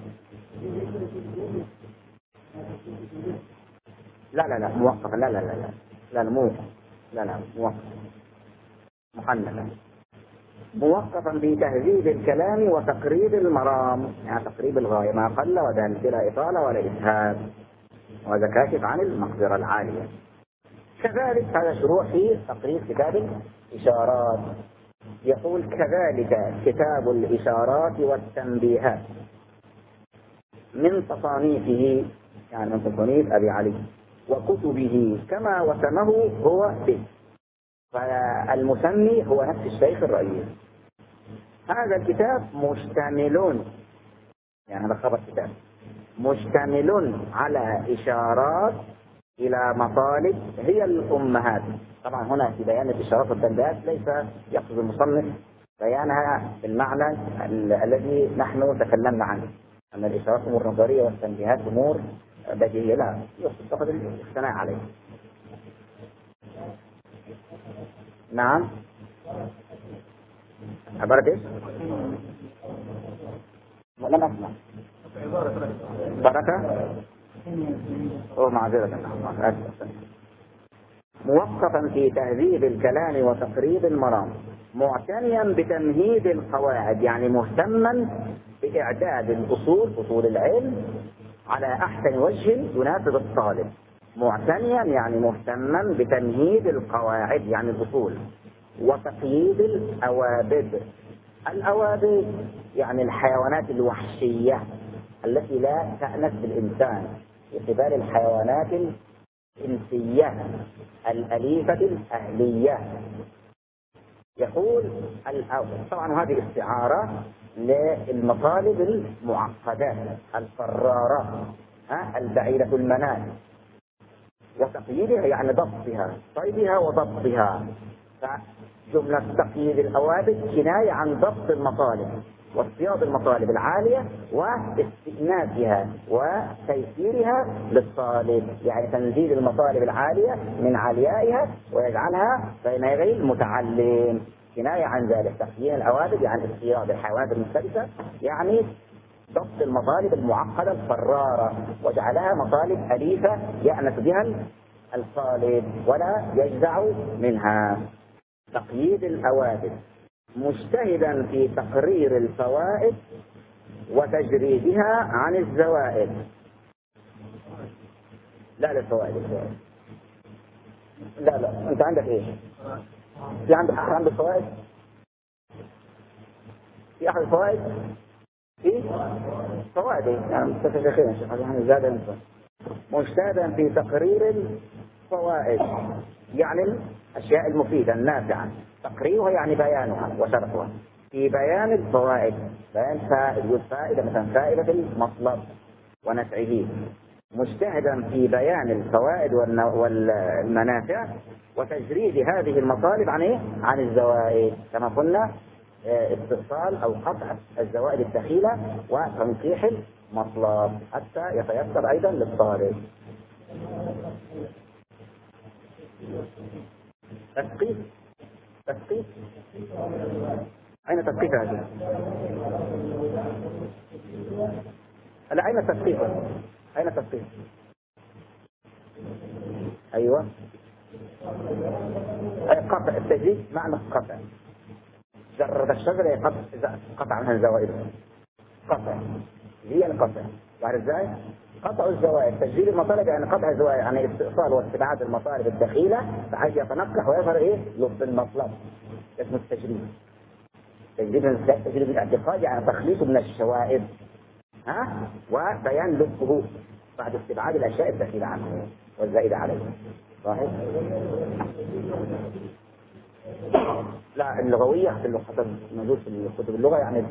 لا موقفا لا موقفا محنكا. موقفا في تهذيب الكلام وتقريب المرام يعني تقريب الغاية، ما قل ودل بلا إطالة ولا إجهاد، وهذا كاشف عن المقدرة العالية. كذلك هذا شروع في تقريب كتاب الإشارات. يقول كذلك كتاب الإشارات والتنبيهات من تصانيفه يعني من تصانيف أبي علي وكتبه كما وسمه هو به، فالمسمي هو نفس الشيخ الرئيس. هذا الكتاب مشتمل يعني هذا خبر كتاب مشتمل على إشارات إلى مطالب هي الأمهات. طبعا هنا في بيان الإشارات والتنبيهات ليس يقصد المصنف بيانها بالمعنى الذي نحن تكلمنا عنه، أن الإشارات أمور نظرية والتنبيهات أمور بديهية لا يعتقد الثناء عليه. نعم عبارة ايش؟ لم أسمع. بركة معذرة. موقفا في تهذيب الكلام وتقريب المرام، معتنيا بتمهيد القواعد، يعني مهتما بإعداد الأصول، أصول العلم على أحسن وجه يناسب الطالب. معتنيا يعني مهتما بتمهيد القواعد يعني الأصول، وتقييد الأوابد. الأوابد يعني الحيوانات الوحشية التي لا تأنس بالإنسان، باعتبار الحيوانات الإنسية الأليفة الأهلية. يقول طبعا هذه استعارة للمطالب المعقدة الفرارة البعيدة المنال، وتقييدها يعني ضبطها، صيدها وضبطها. فجملة تقييد الأوابد كناية عن ضبط المطالب واصطياد المطالب العالية واستئناسها وتيسيرها للطالب، يعني تنزيل المطالب العالية من عليائها ويجعلها بين يدي المتعلم، كناية عن ذلك. تقييد الأوابد يعني اصطياد الحيوانات المفترسة، يعني ضبط المطالب المعقدة الفرارة وجعلها مطالب أليفة يأنس بها الطالب ولا يجزع منها. تقييد الأوابد مجتهدا في تقرير الفوائد وتجريدها عن الزوائد. لا للفوائد لا انت عندك ايش؟ في عندك فوائد؟ في احد الفوائد؟ في فوائد يعني متفقين يعني زاد مجتهدا في تقرير الفوائد يعني الاشياء المفيدة النافعة، تقريرها يعني بيانها وشرحها، في بيان الفوائد، بيان فائدة مثلا فائدة المطلب ونفعه، مجتهدا في بيان الفوائد والمنافع وتجريد هذه المطالب عن الزوائد، كما قلنا استئصال أو قطع الزوائد الدخيلة وتنقيح المطلب حتى يتيسر أيضا للطالب. تثقيف أين تثقيف هذا؟ لا أين تثقيف؟ أين تثقيف؟ أيوة قطع التجريد معنى قطع، جرد الشجرة قطع عنها الزوائد، قطع هي القطع. وعرف ازاي؟ قطع الزوائد، تجريد المطالب يعني قطع الزوائد، يعني استئصال واستبعاد المطالب الدخيلة بحيث يتنقح ويظهر لب المطلب، اسمه التجريد. تجريد الاعتقاد يعني تخليصه من الشوائب وبيان لبه بعد استبعاد الاشياء الدخيلة عنه والزائدة عليه. صحيح؟ لا اللغوية حسب موجود في كتب اللغة يعني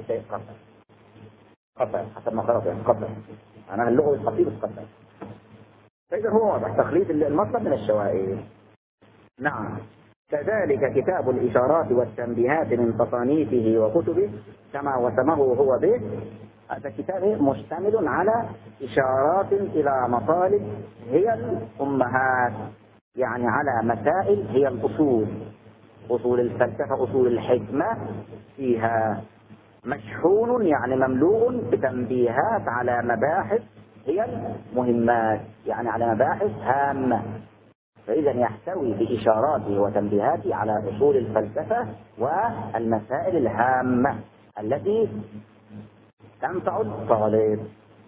قطع حسب ما قرأت يعني قطع، أنا اللغة الخطيب قطع. فإذا هو واضح تخليص المطلب من الشوائب. نعم. كذلك كتاب الإشارات والتنبيهات من تصانيفه وكتبه كما وسمه هو به. هذا كتاب مشتمل على إشارات إلى مطالب هي الأمهات، يعني على مسائل هي الأصول، أصول الفلسفة، أصول الحكمة، فيها مشحون يعني مملوء بتنبيهات على مباحث هي المهمات، يعني على مباحث هامة. فإذا يحتوي بإشاراته وتنبيهاته على أصول الفلسفة والمسائل الهامة التي تنفع الطالب.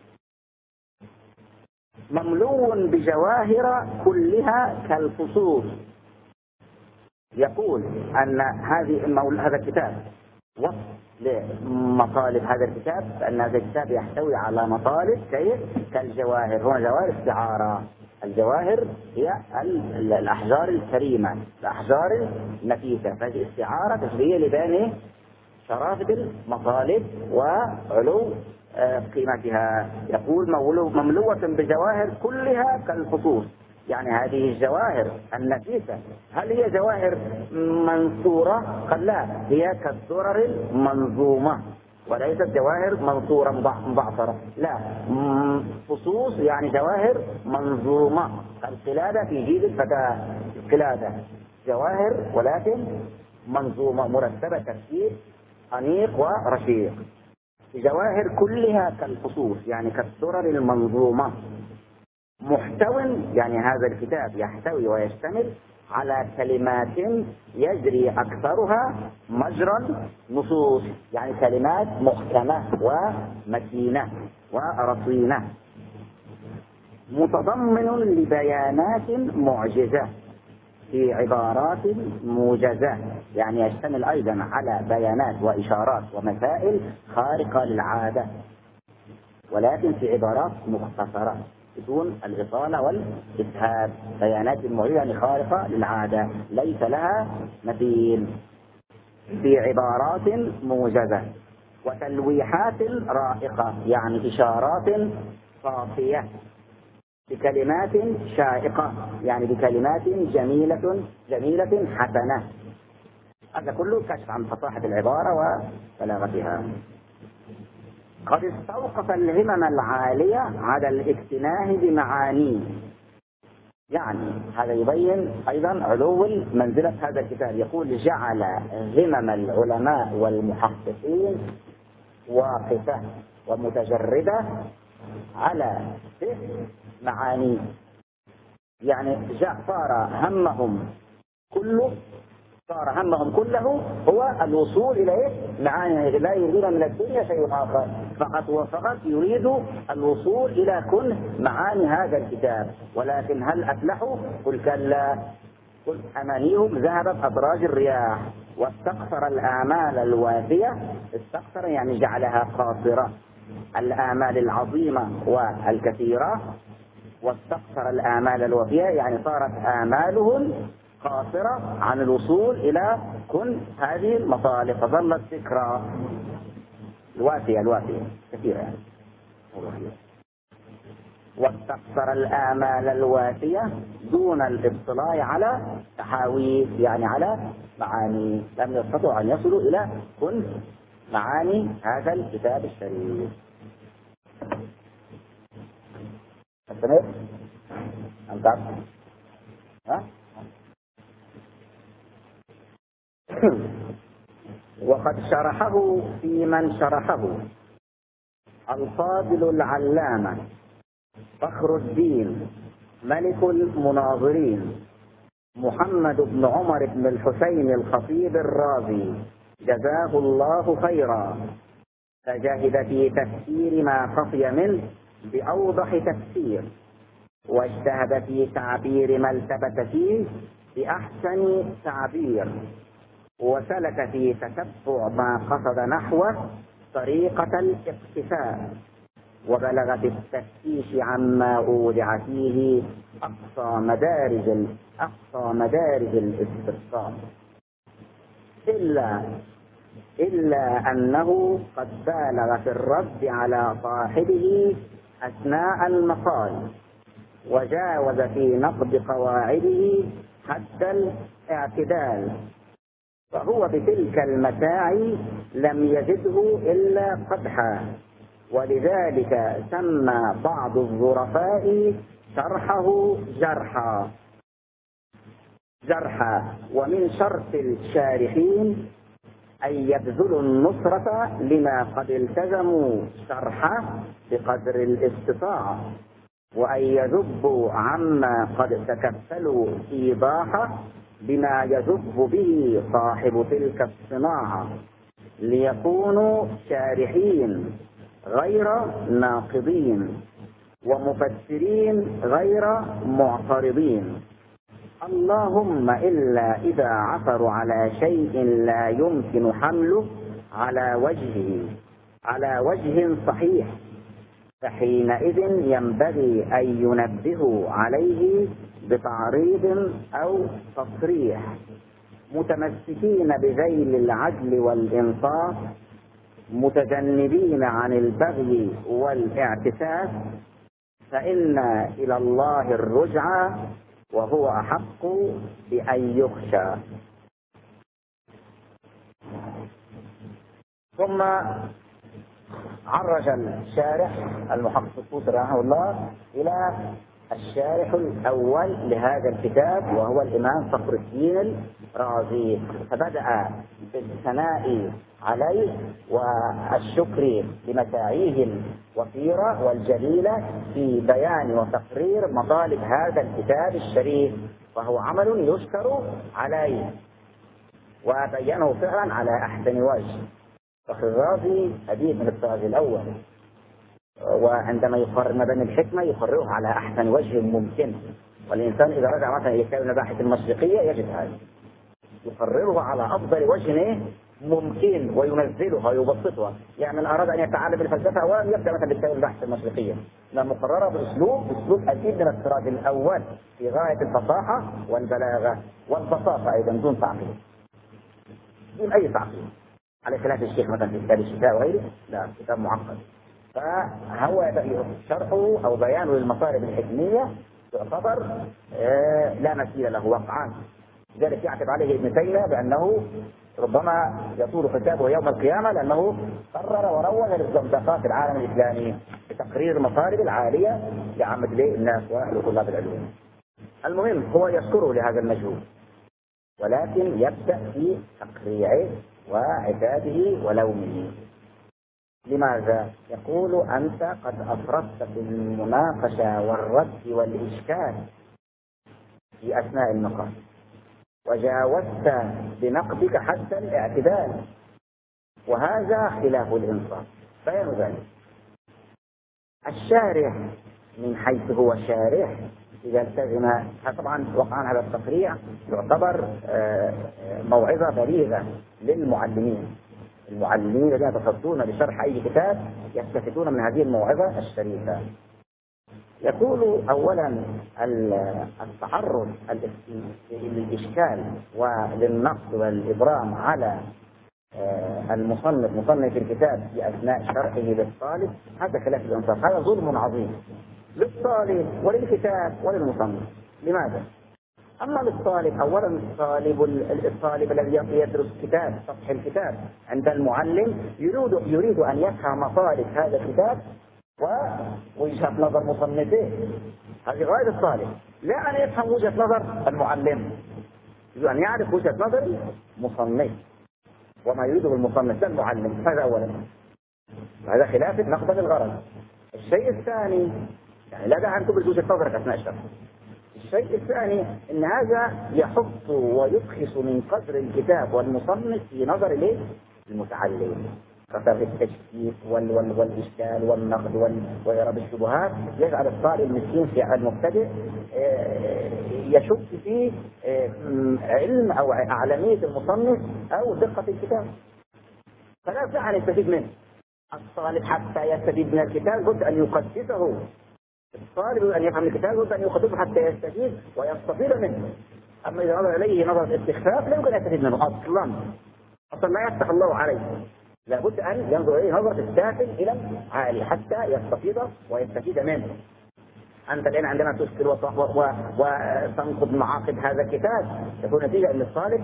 مملوء بجواهر كلها كالفصول. يقول أن هذا الكتاب وصف لمطالب هذا الكتاب، فأن هذا الكتاب يحتوي على مطالب كالجواهر. هنا جواهر استعارة، الجواهر هي الأحجار الكريمة، الأحجار النفيسة، فهذه استعارة تشبيهية لبيان شرافة المطالب وعلو قيمتها. يقول مملوءة بجواهر كلها كالفصول، يعني هذه الجواهر النفيسة هل هي جواهر منثورة؟ قال لا، هي كالدرر المنظومة، وليست جواهر منصورة مبعثرة، لا، فصوص يعني جواهر منظومة القلادة في جيد الفتاة، القلادة جواهر ولكن منظومة مرتبة ترتيب أنيق ورشيق. جواهر كلها كالفصوص يعني كالسرر المنظومة. محتوى يعني هذا الكتاب يحتوي ويشتمل على كلمات يجري أكثرها مجرى النصوص، يعني كلمات محكمة ومتينة ورصينة، متضمن لبيانات معجزة في عبارات موجزة، يعني يشتمل أيضا على بيانات وإشارات ومسائل خارقة للعادة، ولكن في عبارات مختصرة بدون الإطالة والإسهاب. بيانات معجزة يعني خارقة للعادة ليس لها مثيل، في عبارات موجزة، وتلويحات رائقة يعني إشارات صافية، بكلمات شائقة يعني بكلمات جميلة حسنة. هذا كله كشف عن فصاحة العبارة وبلاغتها. قد استوقف الهمم العالية على الاكتناه بمعانيه، يعني هذا يبين أيضا علو منزلة هذا الكتاب. يقول جعل همم العلماء والمحققين واقفة ومتجردة على فهم معانيه، يعني صار همهم كله هو الوصول إلى معاني، لا يريدون من الدنيا شيء آخر، فقط يريد الوصول إلى كل معاني هذا الكتاب. ولكن هل أفلحوا؟ قل كلا، قل أمانيهم ذهبت أبراج الرياح، واستقصر الآمال الوافية، استقصر يعني جعلها قاصرة، الآمال العظيمة والكثيرة، واستقصر الآمال الوفية يعني صارت آمالهم قاصرة عن الوصول إلى كل هذه المطالب، فظلت ذكرى الوافية كثيرة يعني. واستقصر الآمال الوافية دون الاطلاع على تحاويل يعني على معاني، لم يستطيعوا أن يصلوا إلى كل معاني هذا الكتاب الشريف. استمر أنت ها؟ وقد شرحه في من شرحه الفاضل العلامة فخر الدين ملك المناظرين محمد بن عمر بن الحسين الخطيب الرازي جزاه الله خيرا، فجاهد في تفسير ما خفي منه بأوضح تفسير، واجتهد في تعبير ما التبس فيه بأحسن تعبير، وسلك في تتبع ما قصد نحوه طريقة الاقتفاء، وبلغ في التفتيش عما أودع فيه أقصى مدارج الاستفسار، إلا أنه قد بالغ في الرد على صاحبه أثناء المقال، وجاوز في نقد قواعده حتى الاعتدال، فهو بتلك المتاعي لم يزده إلا قدحا، ولذلك سمى بعض الظرفاء شرحه جرحا. ومن شرط الشارحين أن يبذلوا النصرة لما قد التزموا شرحه بقدر الاستطاعة، وأن يذبوا عما قد تكفلوا إيضاحه بما يذب به صاحب تلك الصناعة، ليكونوا شارحين غير ناقضين، ومفسرين غير معترضين، اللهم إلا إذا عثروا على شيء لا يمكن حمله على وجه صحيح، فحينئذ ينبغي أن ينبهوا عليه بتعريض أو تصريح، متمسكين بذيل العدل والإنصاف، متجنبين عن البغي والاعتساف، فإن إلى الله الرجعى وهو أحق بأن يخشى. ثم عرج الشارح المحقق الطوسي رحمه الله إلى الشارح الأول لهذا الكتاب وهو الإمام فخر الدين الرازي، فبدأ بالثناء عليه والشكر لمساعيه الوفيرة والجليلة في بيان وتقرير مطالب هذا الكتاب الشريف، وهو عمل يشكر عليه وبينه فعلا على أحسن وجه. فخر الرازي أديب من الطراز الأول، وعندما يقرر ما بين الحكمة يقرره على أحسن وجه ممكن، والإنسان إذا رجع مثلا إلى كتاب المباحث المشرقية يجد هذا، يقرره على أفضل وجه ممكن وينزلها ويبسطها. يعني من أراد أن يتعلم الفلسفة أولا يبدأ مثلا بكتاب المباحث المشرقية، لأنها مقررة بأسلوب أكيد من الطراز الأول في غاية الفصاحة والبلاغة والبساطة أيضا دون تعقيد، دون أي تعقيد، على خلاف الشيخ مثلا في كتاب الشفاء وغيره، لا كتاب معقد. فهو شرحه أو بيانه للمطالب الحكمية يعتبر لا مثيل له وقعا. لذلك يعتب عليه ابن تيمية بأنه ربما يطول حسابه يوم القيامة، لأنه قرر وروج للزندقات العالم الإسلامي بتقرير المطالب العالية لعامة الناس ولطلاب العلوم. المهم هو يشكره لهذا المجهود، ولكن يبدأ في تقريعه وعتابه ولومه. لماذا؟ يقول أنت قد أفرطت في المناقشة والرد والإشكال في أثناء النقاش، وجاوزت بنقدك حتى الاعتدال، وهذا خلاف الإنصاف. بيان ذلك الشارح من حيث هو شارح إذا التزم، طبعا وقعا هذا التقريع يعتبر موعظة بليغة للمعلمين، المعلمين الذين يتصدون لشرح أي كتاب يستفيدون من هذه الموعظة الشريفة. يقول أولا التعرض للإشكال وللنقد والإبرام على مصنف الكتاب في أثناء شرحه للطالب، هذا خلاف الإنصاف، هذا ظلم عظيم للطالب وللكتاب وللمصنف. لماذا؟ أما للطالب، أولا الطالب الذي يدرس كتاب سطح الكتاب عند المعلم يريد أن يفهم مطالب هذا الكتاب ووجهة نظر مصنفه، هذه غاية الطالب، لا أن يفهم وجهة نظر المعلم، يريد أن يعرف وجهة نظر المصنف وما يريده المصنف المعلم. هذا أولا، هذا خلاف نقبل الغرض. الشيء الثاني يعني لا داعي أن تبرز وجهة نظرك أثناء الشرح. الشيء الثاني أن هذا يحط ويبخس من قدر الكتاب والمصنف في نظر المتعلم، كثرة التشكيك والإشكال والنقد وإيراد الشبهات يجعل الطالب المسكين في المبتدئ يشك في علم أو أعلمية المصنف أو دقة الكتاب، فلا داعي أن يستفيد منه. الطالب حتى يستفيد من الكتاب بد أن يقدسه، الطالب أن يفهم الكتاب بد أن يقدسه حتى يستفيد ويستفيد منه. أما إذا نظر إليه نظرة استخفاف لا يمكن أن يستفيد منه أصلا لا يفتح الله عليه، لابد أن ينظر إليه نظرة السافل إلى عالي حتى يستفيد ويستفيد منه. أنت الآن عندما تشكل وتنقض معاقد هذا الكتاب تكون نتيجة أن الطالب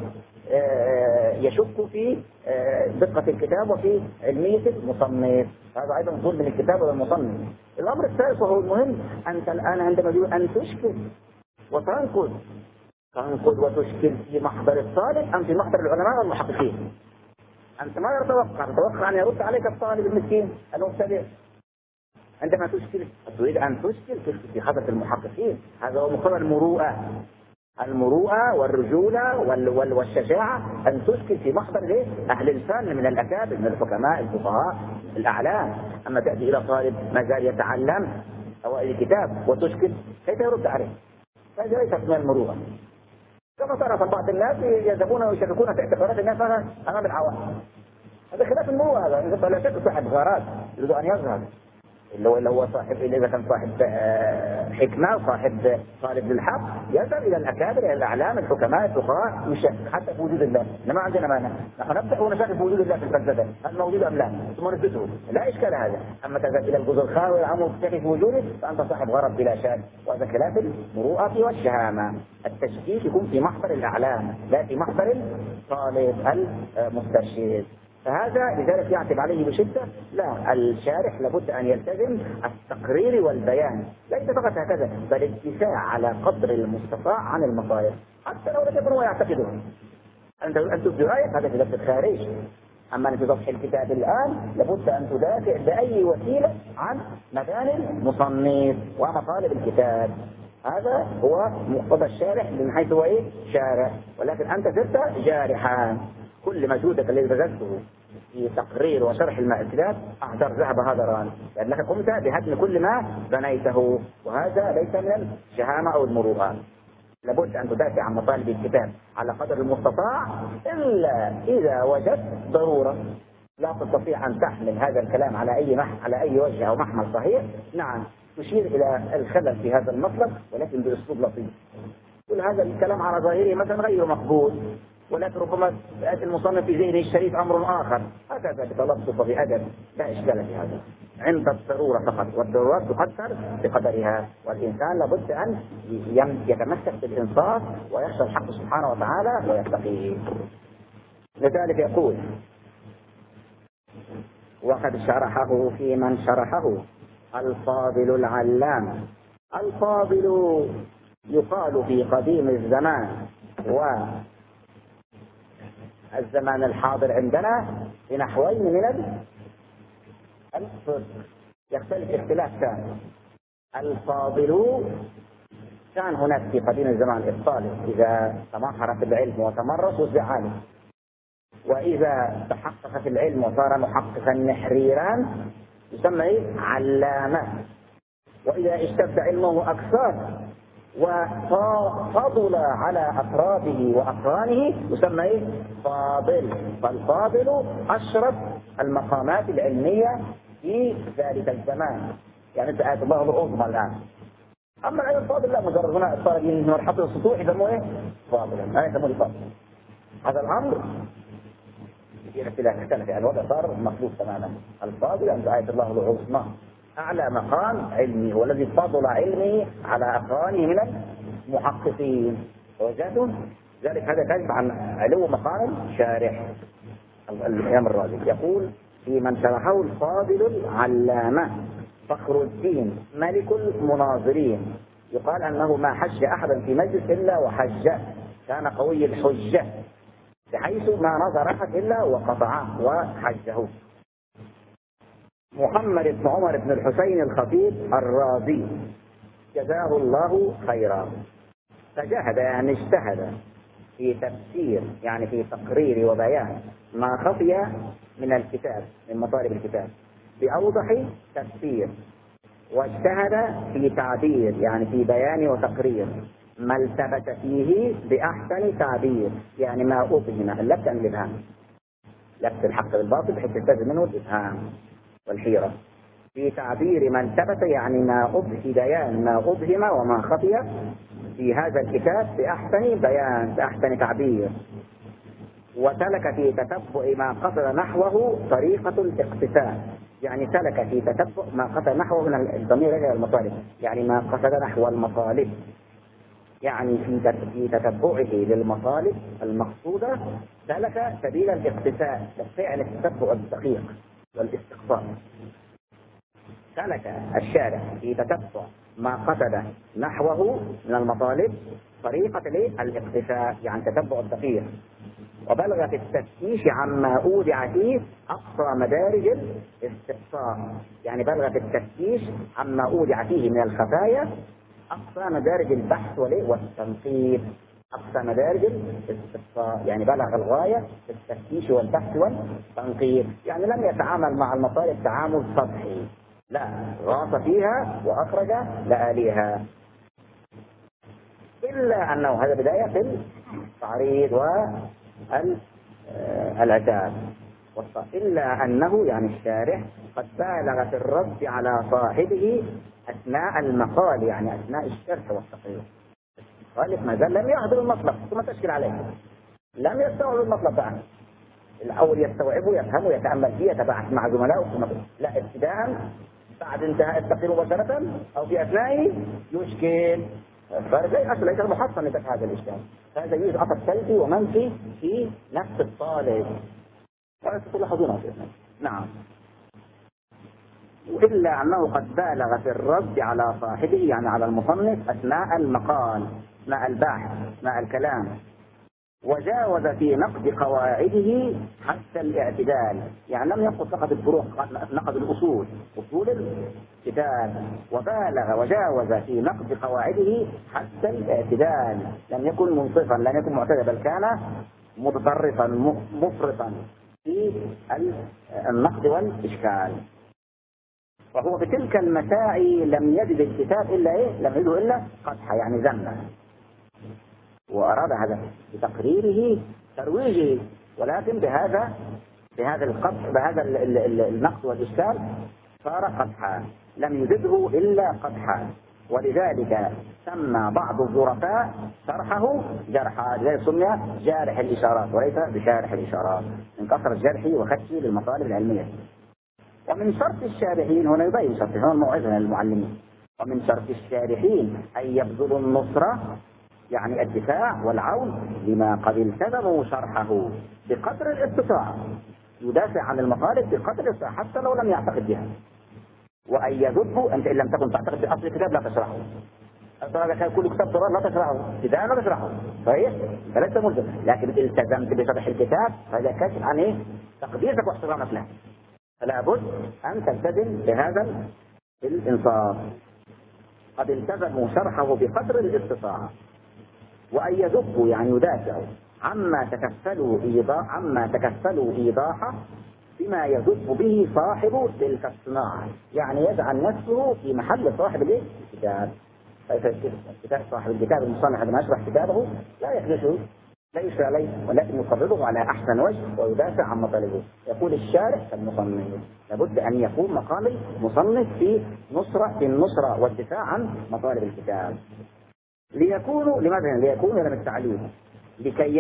يشك في دقة الكتاب وفي علمية المصنف، هذا أيضا ظلم من الكتاب والمصنف. الأمر الثالث وهو المهم، أنت الآن عندما تريد أن تشكل وتنقض وتشكل في محضر الطالب أم في محضر العلماء والمحققين؟ أنت ماذا تتوقع أن يرد عليك الطالب المسكين المبتدئ؟ عندما تريد أن تشكل في حضرة المحققين، هذا هو مقتضى المروءة والرجولة والشجاعة، أن تشكل في محضر أهل الفن من الأكابر من الحكماء الفقهاء الأعلام. أما تأتي إلى طالب ما زال يتعلم أوائل الكتاب وتشكل، كيف يرد عليه؟ هذا ليس من المروءة. كما ترى بعض الناس يذهبون ويشككون في اعتقادات الناس أمام العوام، هذا خلاف المروءة. هذا لا شك صاحب غرات يريد أن يظهر، اللي هو صاحب، إذا كان صاحب حكمة وصاحب طالب للحق يذهب إلى الأكابر إلى الأعلام الحكماء الفقهاء يشكك حتى في وجود الله. ما عندنا مانع، نحن نبدأ ونشكك في وجود الله في الفلسفة، هل موجود أم لا، ثم نثبته، لا إشكال هذا. أما تذهب إلى الجزء الخاوي العام وتشكك في وجوده فأنت صاحب غرض بلا شك، وهذا خلاف المروءة والشهامة. التشكيك يكون في محضر الأعلام لا في محضر الطالب المسترشد. فهذا لذلك يعتب عليه بشدة. لا، الشارح لابد أن يلتزم التقرير والبيان، ليس فقط هكذا بل اتساع على قدر المستطاع عن المصائب حتى لو لم يكن هو يعتقده. أنت في رأيك هذا في لفظ الخارج، أما في ضبط الكتاب الآن لابد أن تدافع بأي وسيلة عن مباني المصنف ومطالب الكتاب. هذا هو مقتضى الشارح من حيث هو شارح، ولكن أنت صرت جارحا. كل مجهودك الذي بذلته في تقرير وشرح الكتاب أهدر ذهب هدرا، لأنك قمت بهدم كل ما بنيته، وهذا ليس من الشهامة أو المروءة. لابد أن تدافع عن مطالب الكتاب على قدر المستطاع، إلا إذا وجدت ضرورة لا تستطيع أن تحمل هذا الكلام على أي وجه أو محمل صحيح. نعم، تشير إلى الخلل في هذا المطلب ولكن بأسلوب لطيف. كل هذا الكلام على ظاهره مثلا غير مقبول، ولكن ربما يأتي المصنف في ذهنه الشريف أمر آخر، هكذا بتلطف وبأدب، لا إشكال في هذا عند الضرورة فقط، والضرورات تقدر بقدرها، والإنسان لابد أن يتمسك بالإنصاف ويخشى الحق سبحانه وتعالى ويتقيه. لذلك يقول: وقد شرحه في من شرحه الفاضل العلام. الفاضل يقال في قديم الزمان والزمان الحاضر عندنا بنحوين من الصدق، يختلف اختلاف ثاني. الفاضل كان هناك في قديم الزمان الطالب إذا تمهر في العلم وتمرس وصبح عالم، وإذا تحقق في العلم وصار محققا نحريرا يسمى علامة، وإذا اشتد علمه أكثر وفضل على أفراده وأقرانه يسمى فاضل. فالفاضل أشرف المقامات العلمية في ذلك الزمان، يعني انت آية الله العظمى الآن. أما العلم الفاضل لا، مجرد هنا الطالبين من مرحلة السطوح يسموه فاضلا، لا يسموه الفاضل. هذا الأمر في اختلاف، يعني الوضع صار مخلوق تماما. الفاضل عند آية الله العظمى أعلى مقام علمي، هو الذي فضل علمه على أقرانه من المحققين وجدوا ذلك. هذا كذب عن علو مقام شارح الإمام الرازي. يقول: في من شرحه الفاضل العلامة فخر الدين ملك المناظرين. يقال أنه ما حج أحدا في مجلس إلا وحج، كان قوي الحجة بحيث ما نظر أحد إلا وقطعه وحجه. محمد بن عمر بن الحسين الخطيب الرازي جزاه الله خيرا، فجاهد يعني اجتهد في تفسير، يعني في تقرير وبيان ما خفي من الكتاب من مطالب الكتاب بأوضح تفسير، واجتهد في تعبير يعني في بيان وتقرير ما التبس فيه بأحسن تعبير، يعني ما أبهم اللبس عن الإبهام، لبس الحق بالباطل بحيث يلتزم منه الإبهام والحيرة. في تعبير ما التبس يعني ما أبهم بيان ما أبهم وما خفي في هذا الكتاب بأحسن بيان بأحسن تعبير. وسلك في تتبع ما قصد نحوه طريقة الاقتفاء، يعني سلك في تتبع ما قصد نحوه من الضمير إلى المطالب، يعني ما قصد نحو المطالب، يعني في تتبعه للمطالب المقصودة سلك سبيل الاقتفاء، فعل التتبع الدقيق والاستقصاء. سلك الشارع في تتبع ما قصد نحوه من المطالب طريقة الاقتفاء، يعني تتبع الدقيق، وبلغ في التفتيش عما أودع فيه أقصى مدارج الاستقصاء، يعني بلغ في التفتيش عما أودع فيه من الخفايا أقصى مدارج البحث والتنقيب، أقصى مدارج الاستقصاء، يعني بلغ الغاية في التفتيش والبحث والتنقيب، يعني لم يتعامل مع المطالب تعامل سطحي، لا، غاص فيها وأخرج لآليها. إلا أنه هذا بداية في التعريض والعتاب، إلا أنه يعني الشارح قد بالغ في الرد على صاحبه أثناء المقال، يعني أثناء الشرح والتقرير. قال ما زال لم يحضر المطلب ثم تشكل عليه، لم يستوعب المطلب بعد. الأول يستوعبه يفهمه يتأمل فيه يتباحث مع زملائه ثم لا، ابتداء بعد انتهاء التقرير مباشرة أو في أثنائه يشكل. ليس المحصن لك هذا الإشكال، هذا يوجد أثر سلبي ومنفي في نفس الطالب. تلاحظونها. نعم. إلا أنه قد بالغ في الرد على صاحبه، يعني على المصنف، أثناء المقال، أثناء البحث، أثناء الكلام، وجاوز في نقد قواعده حتى الاعتدال، يعني لم ينقد فقط الفروع، نقد الأصول، أصول الكتاب، وبالغ وجاوز في نقد قواعده حتى الاعتدال، لم يكن منصفا، لم يكن معتدلا، بل كان متطرفا مفرطا في النقد والإشكال. وهو بتلك المساعي لم يجد الكتاب إلا إيه؟ لم يجده إلا قدح، يعني ذمة، وأراد هذا بتقريره ترويجه، ولكن بهذا القدح، بهذا النقد والإشكال صار قدحا، لم يجده إلا قدحا. ولذلك سمى بعض الظرفاء شرحه جرحا، لذلك سمي جارح الإشارات وليس بشارح الإشارات، من كثرة جرحه وخدشه للمطالب العلمية. ومن شرط الشارحين، هنا يبين شرط، هنا الموعظة للمعلمين، ومن شرط الشارحين أن يبذلوا النصرة، يعني الدفاع والعون، لما قد التزموا شرحه بقدر الاستطاعة، يدافع عن المطالب بقدر الاستطاعة حتى لو لم يعتقد بها. وأن يذبوا، أنت إن لم تكن تعتقد بأصل الكتاب لا تشرحه، أنت كل كتاب ضرر لا تشرحه، ابتداء لا تشرحه، صحيح؟ فليس ملزم، لكن التزمت بشرح الكتاب فهذا كشف عن إيه؟ تقديرك واحترامك له، فلا بد أن تلتزم بهذا الإنصاف. قد التزموا شرحه بقدر الاستطاعة. وأن يذبوا، يعني يدافعوا عما تكفلوا إيضاحه بما يذب به صاحب تلك الصناعة، يعني يجعل نفسه في محل صاحب الكتاب. كتاب صاحب الكتاب المصنف لما يشرح كتابه لا يخدشه، لا يشرع عليه، ولكن يقرره على أحسن وجه ويدافع عن مطالبه. يقول الشارح كالمصنف، لابد أن يقوم مقام المصنف في النصرة والدفاع عن مطالب الكتاب. لماذا ليكونوا لم التعليم، لكي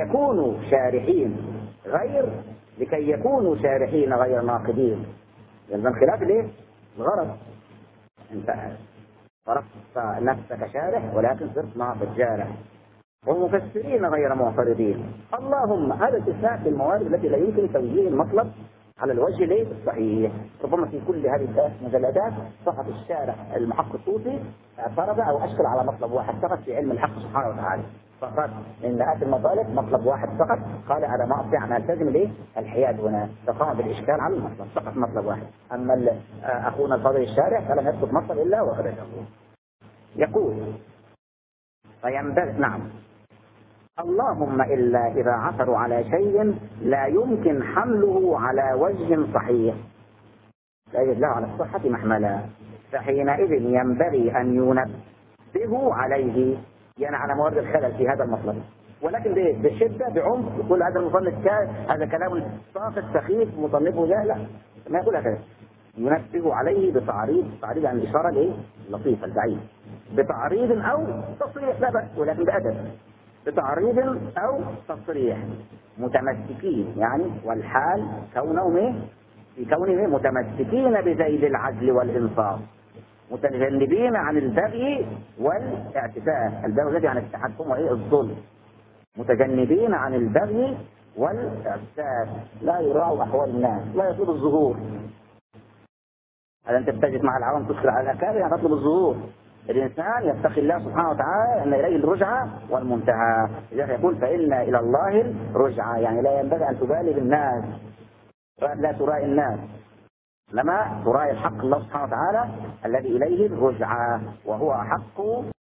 يكونوا شارحين غير ناقدين، يلزم خلاف الايه؟ الغرض. انت فرضت نفسك شارح ولكن صرت ناقد جارح. ومفسرين غير معترضين. اللهم هذا استثناء في الموارد التي لا يمكن توجيه المطلب على الوجه ليه الصحيح. ربما في كل هذه الثلاث مجلدات فقط الشارح المحقق الطوسي اعترض او اشكل على مطلب واحد فقط في علم الحق سبحانه وتعالى، فقط من مئات المطالب مطلب واحد فقط قال انا ما استطيع ان التزم ليه الحياد هنا، فقام بالاشكال على المطلب فقط، مطلب واحد. اما اخونا الفاضل الشارح فلم يسقط مطلب الا وخرجه. يقول فينبغي، نعم، اللهم إلا إذا عثروا على شيء لا يمكن حمله على وجه صحيح، لا يجد له على الصحة محملا، فحينئذ ينبغي أن ينبهوا عليه، يعني على موارد الخلل في هذا المطلب، ولكن بشدة بعمق. يقول هذا المصنف هذا كلام ساقط سخيف مصنفه لا ما يقول هكذا، ينبه عليه بتعريض عن الإشارة الايه اللطيفة البعيد، بتعريض أو تصريح لا بأس، ولكن بأدب، بتعريض أو تصريح، متمسكين يعني، والحال كونهم متمسكين بذيل العدل والإنصاف، متجنبين عن البغي والاعتداء، البغي عن التحكم الظلم، متجنبين عن البغي والاعتداء، لا يراعوا أحوال الناس، لا يطلب الظهور. هذا أنت بتجد مع العوام تدخل على الأكابر يعني تطلب الظهور. الإنسان يتقي الله سبحانه وتعالى أن إليه الرجعة والمنتهى، لذلك يقول فإن إلى الله الرجعة، يعني لا ينبغي أن تبالي بالناس، لا ترائي الناس، لما ترائي الحق الله سبحانه وتعالى الذي إليه الرجعة، وهو أحق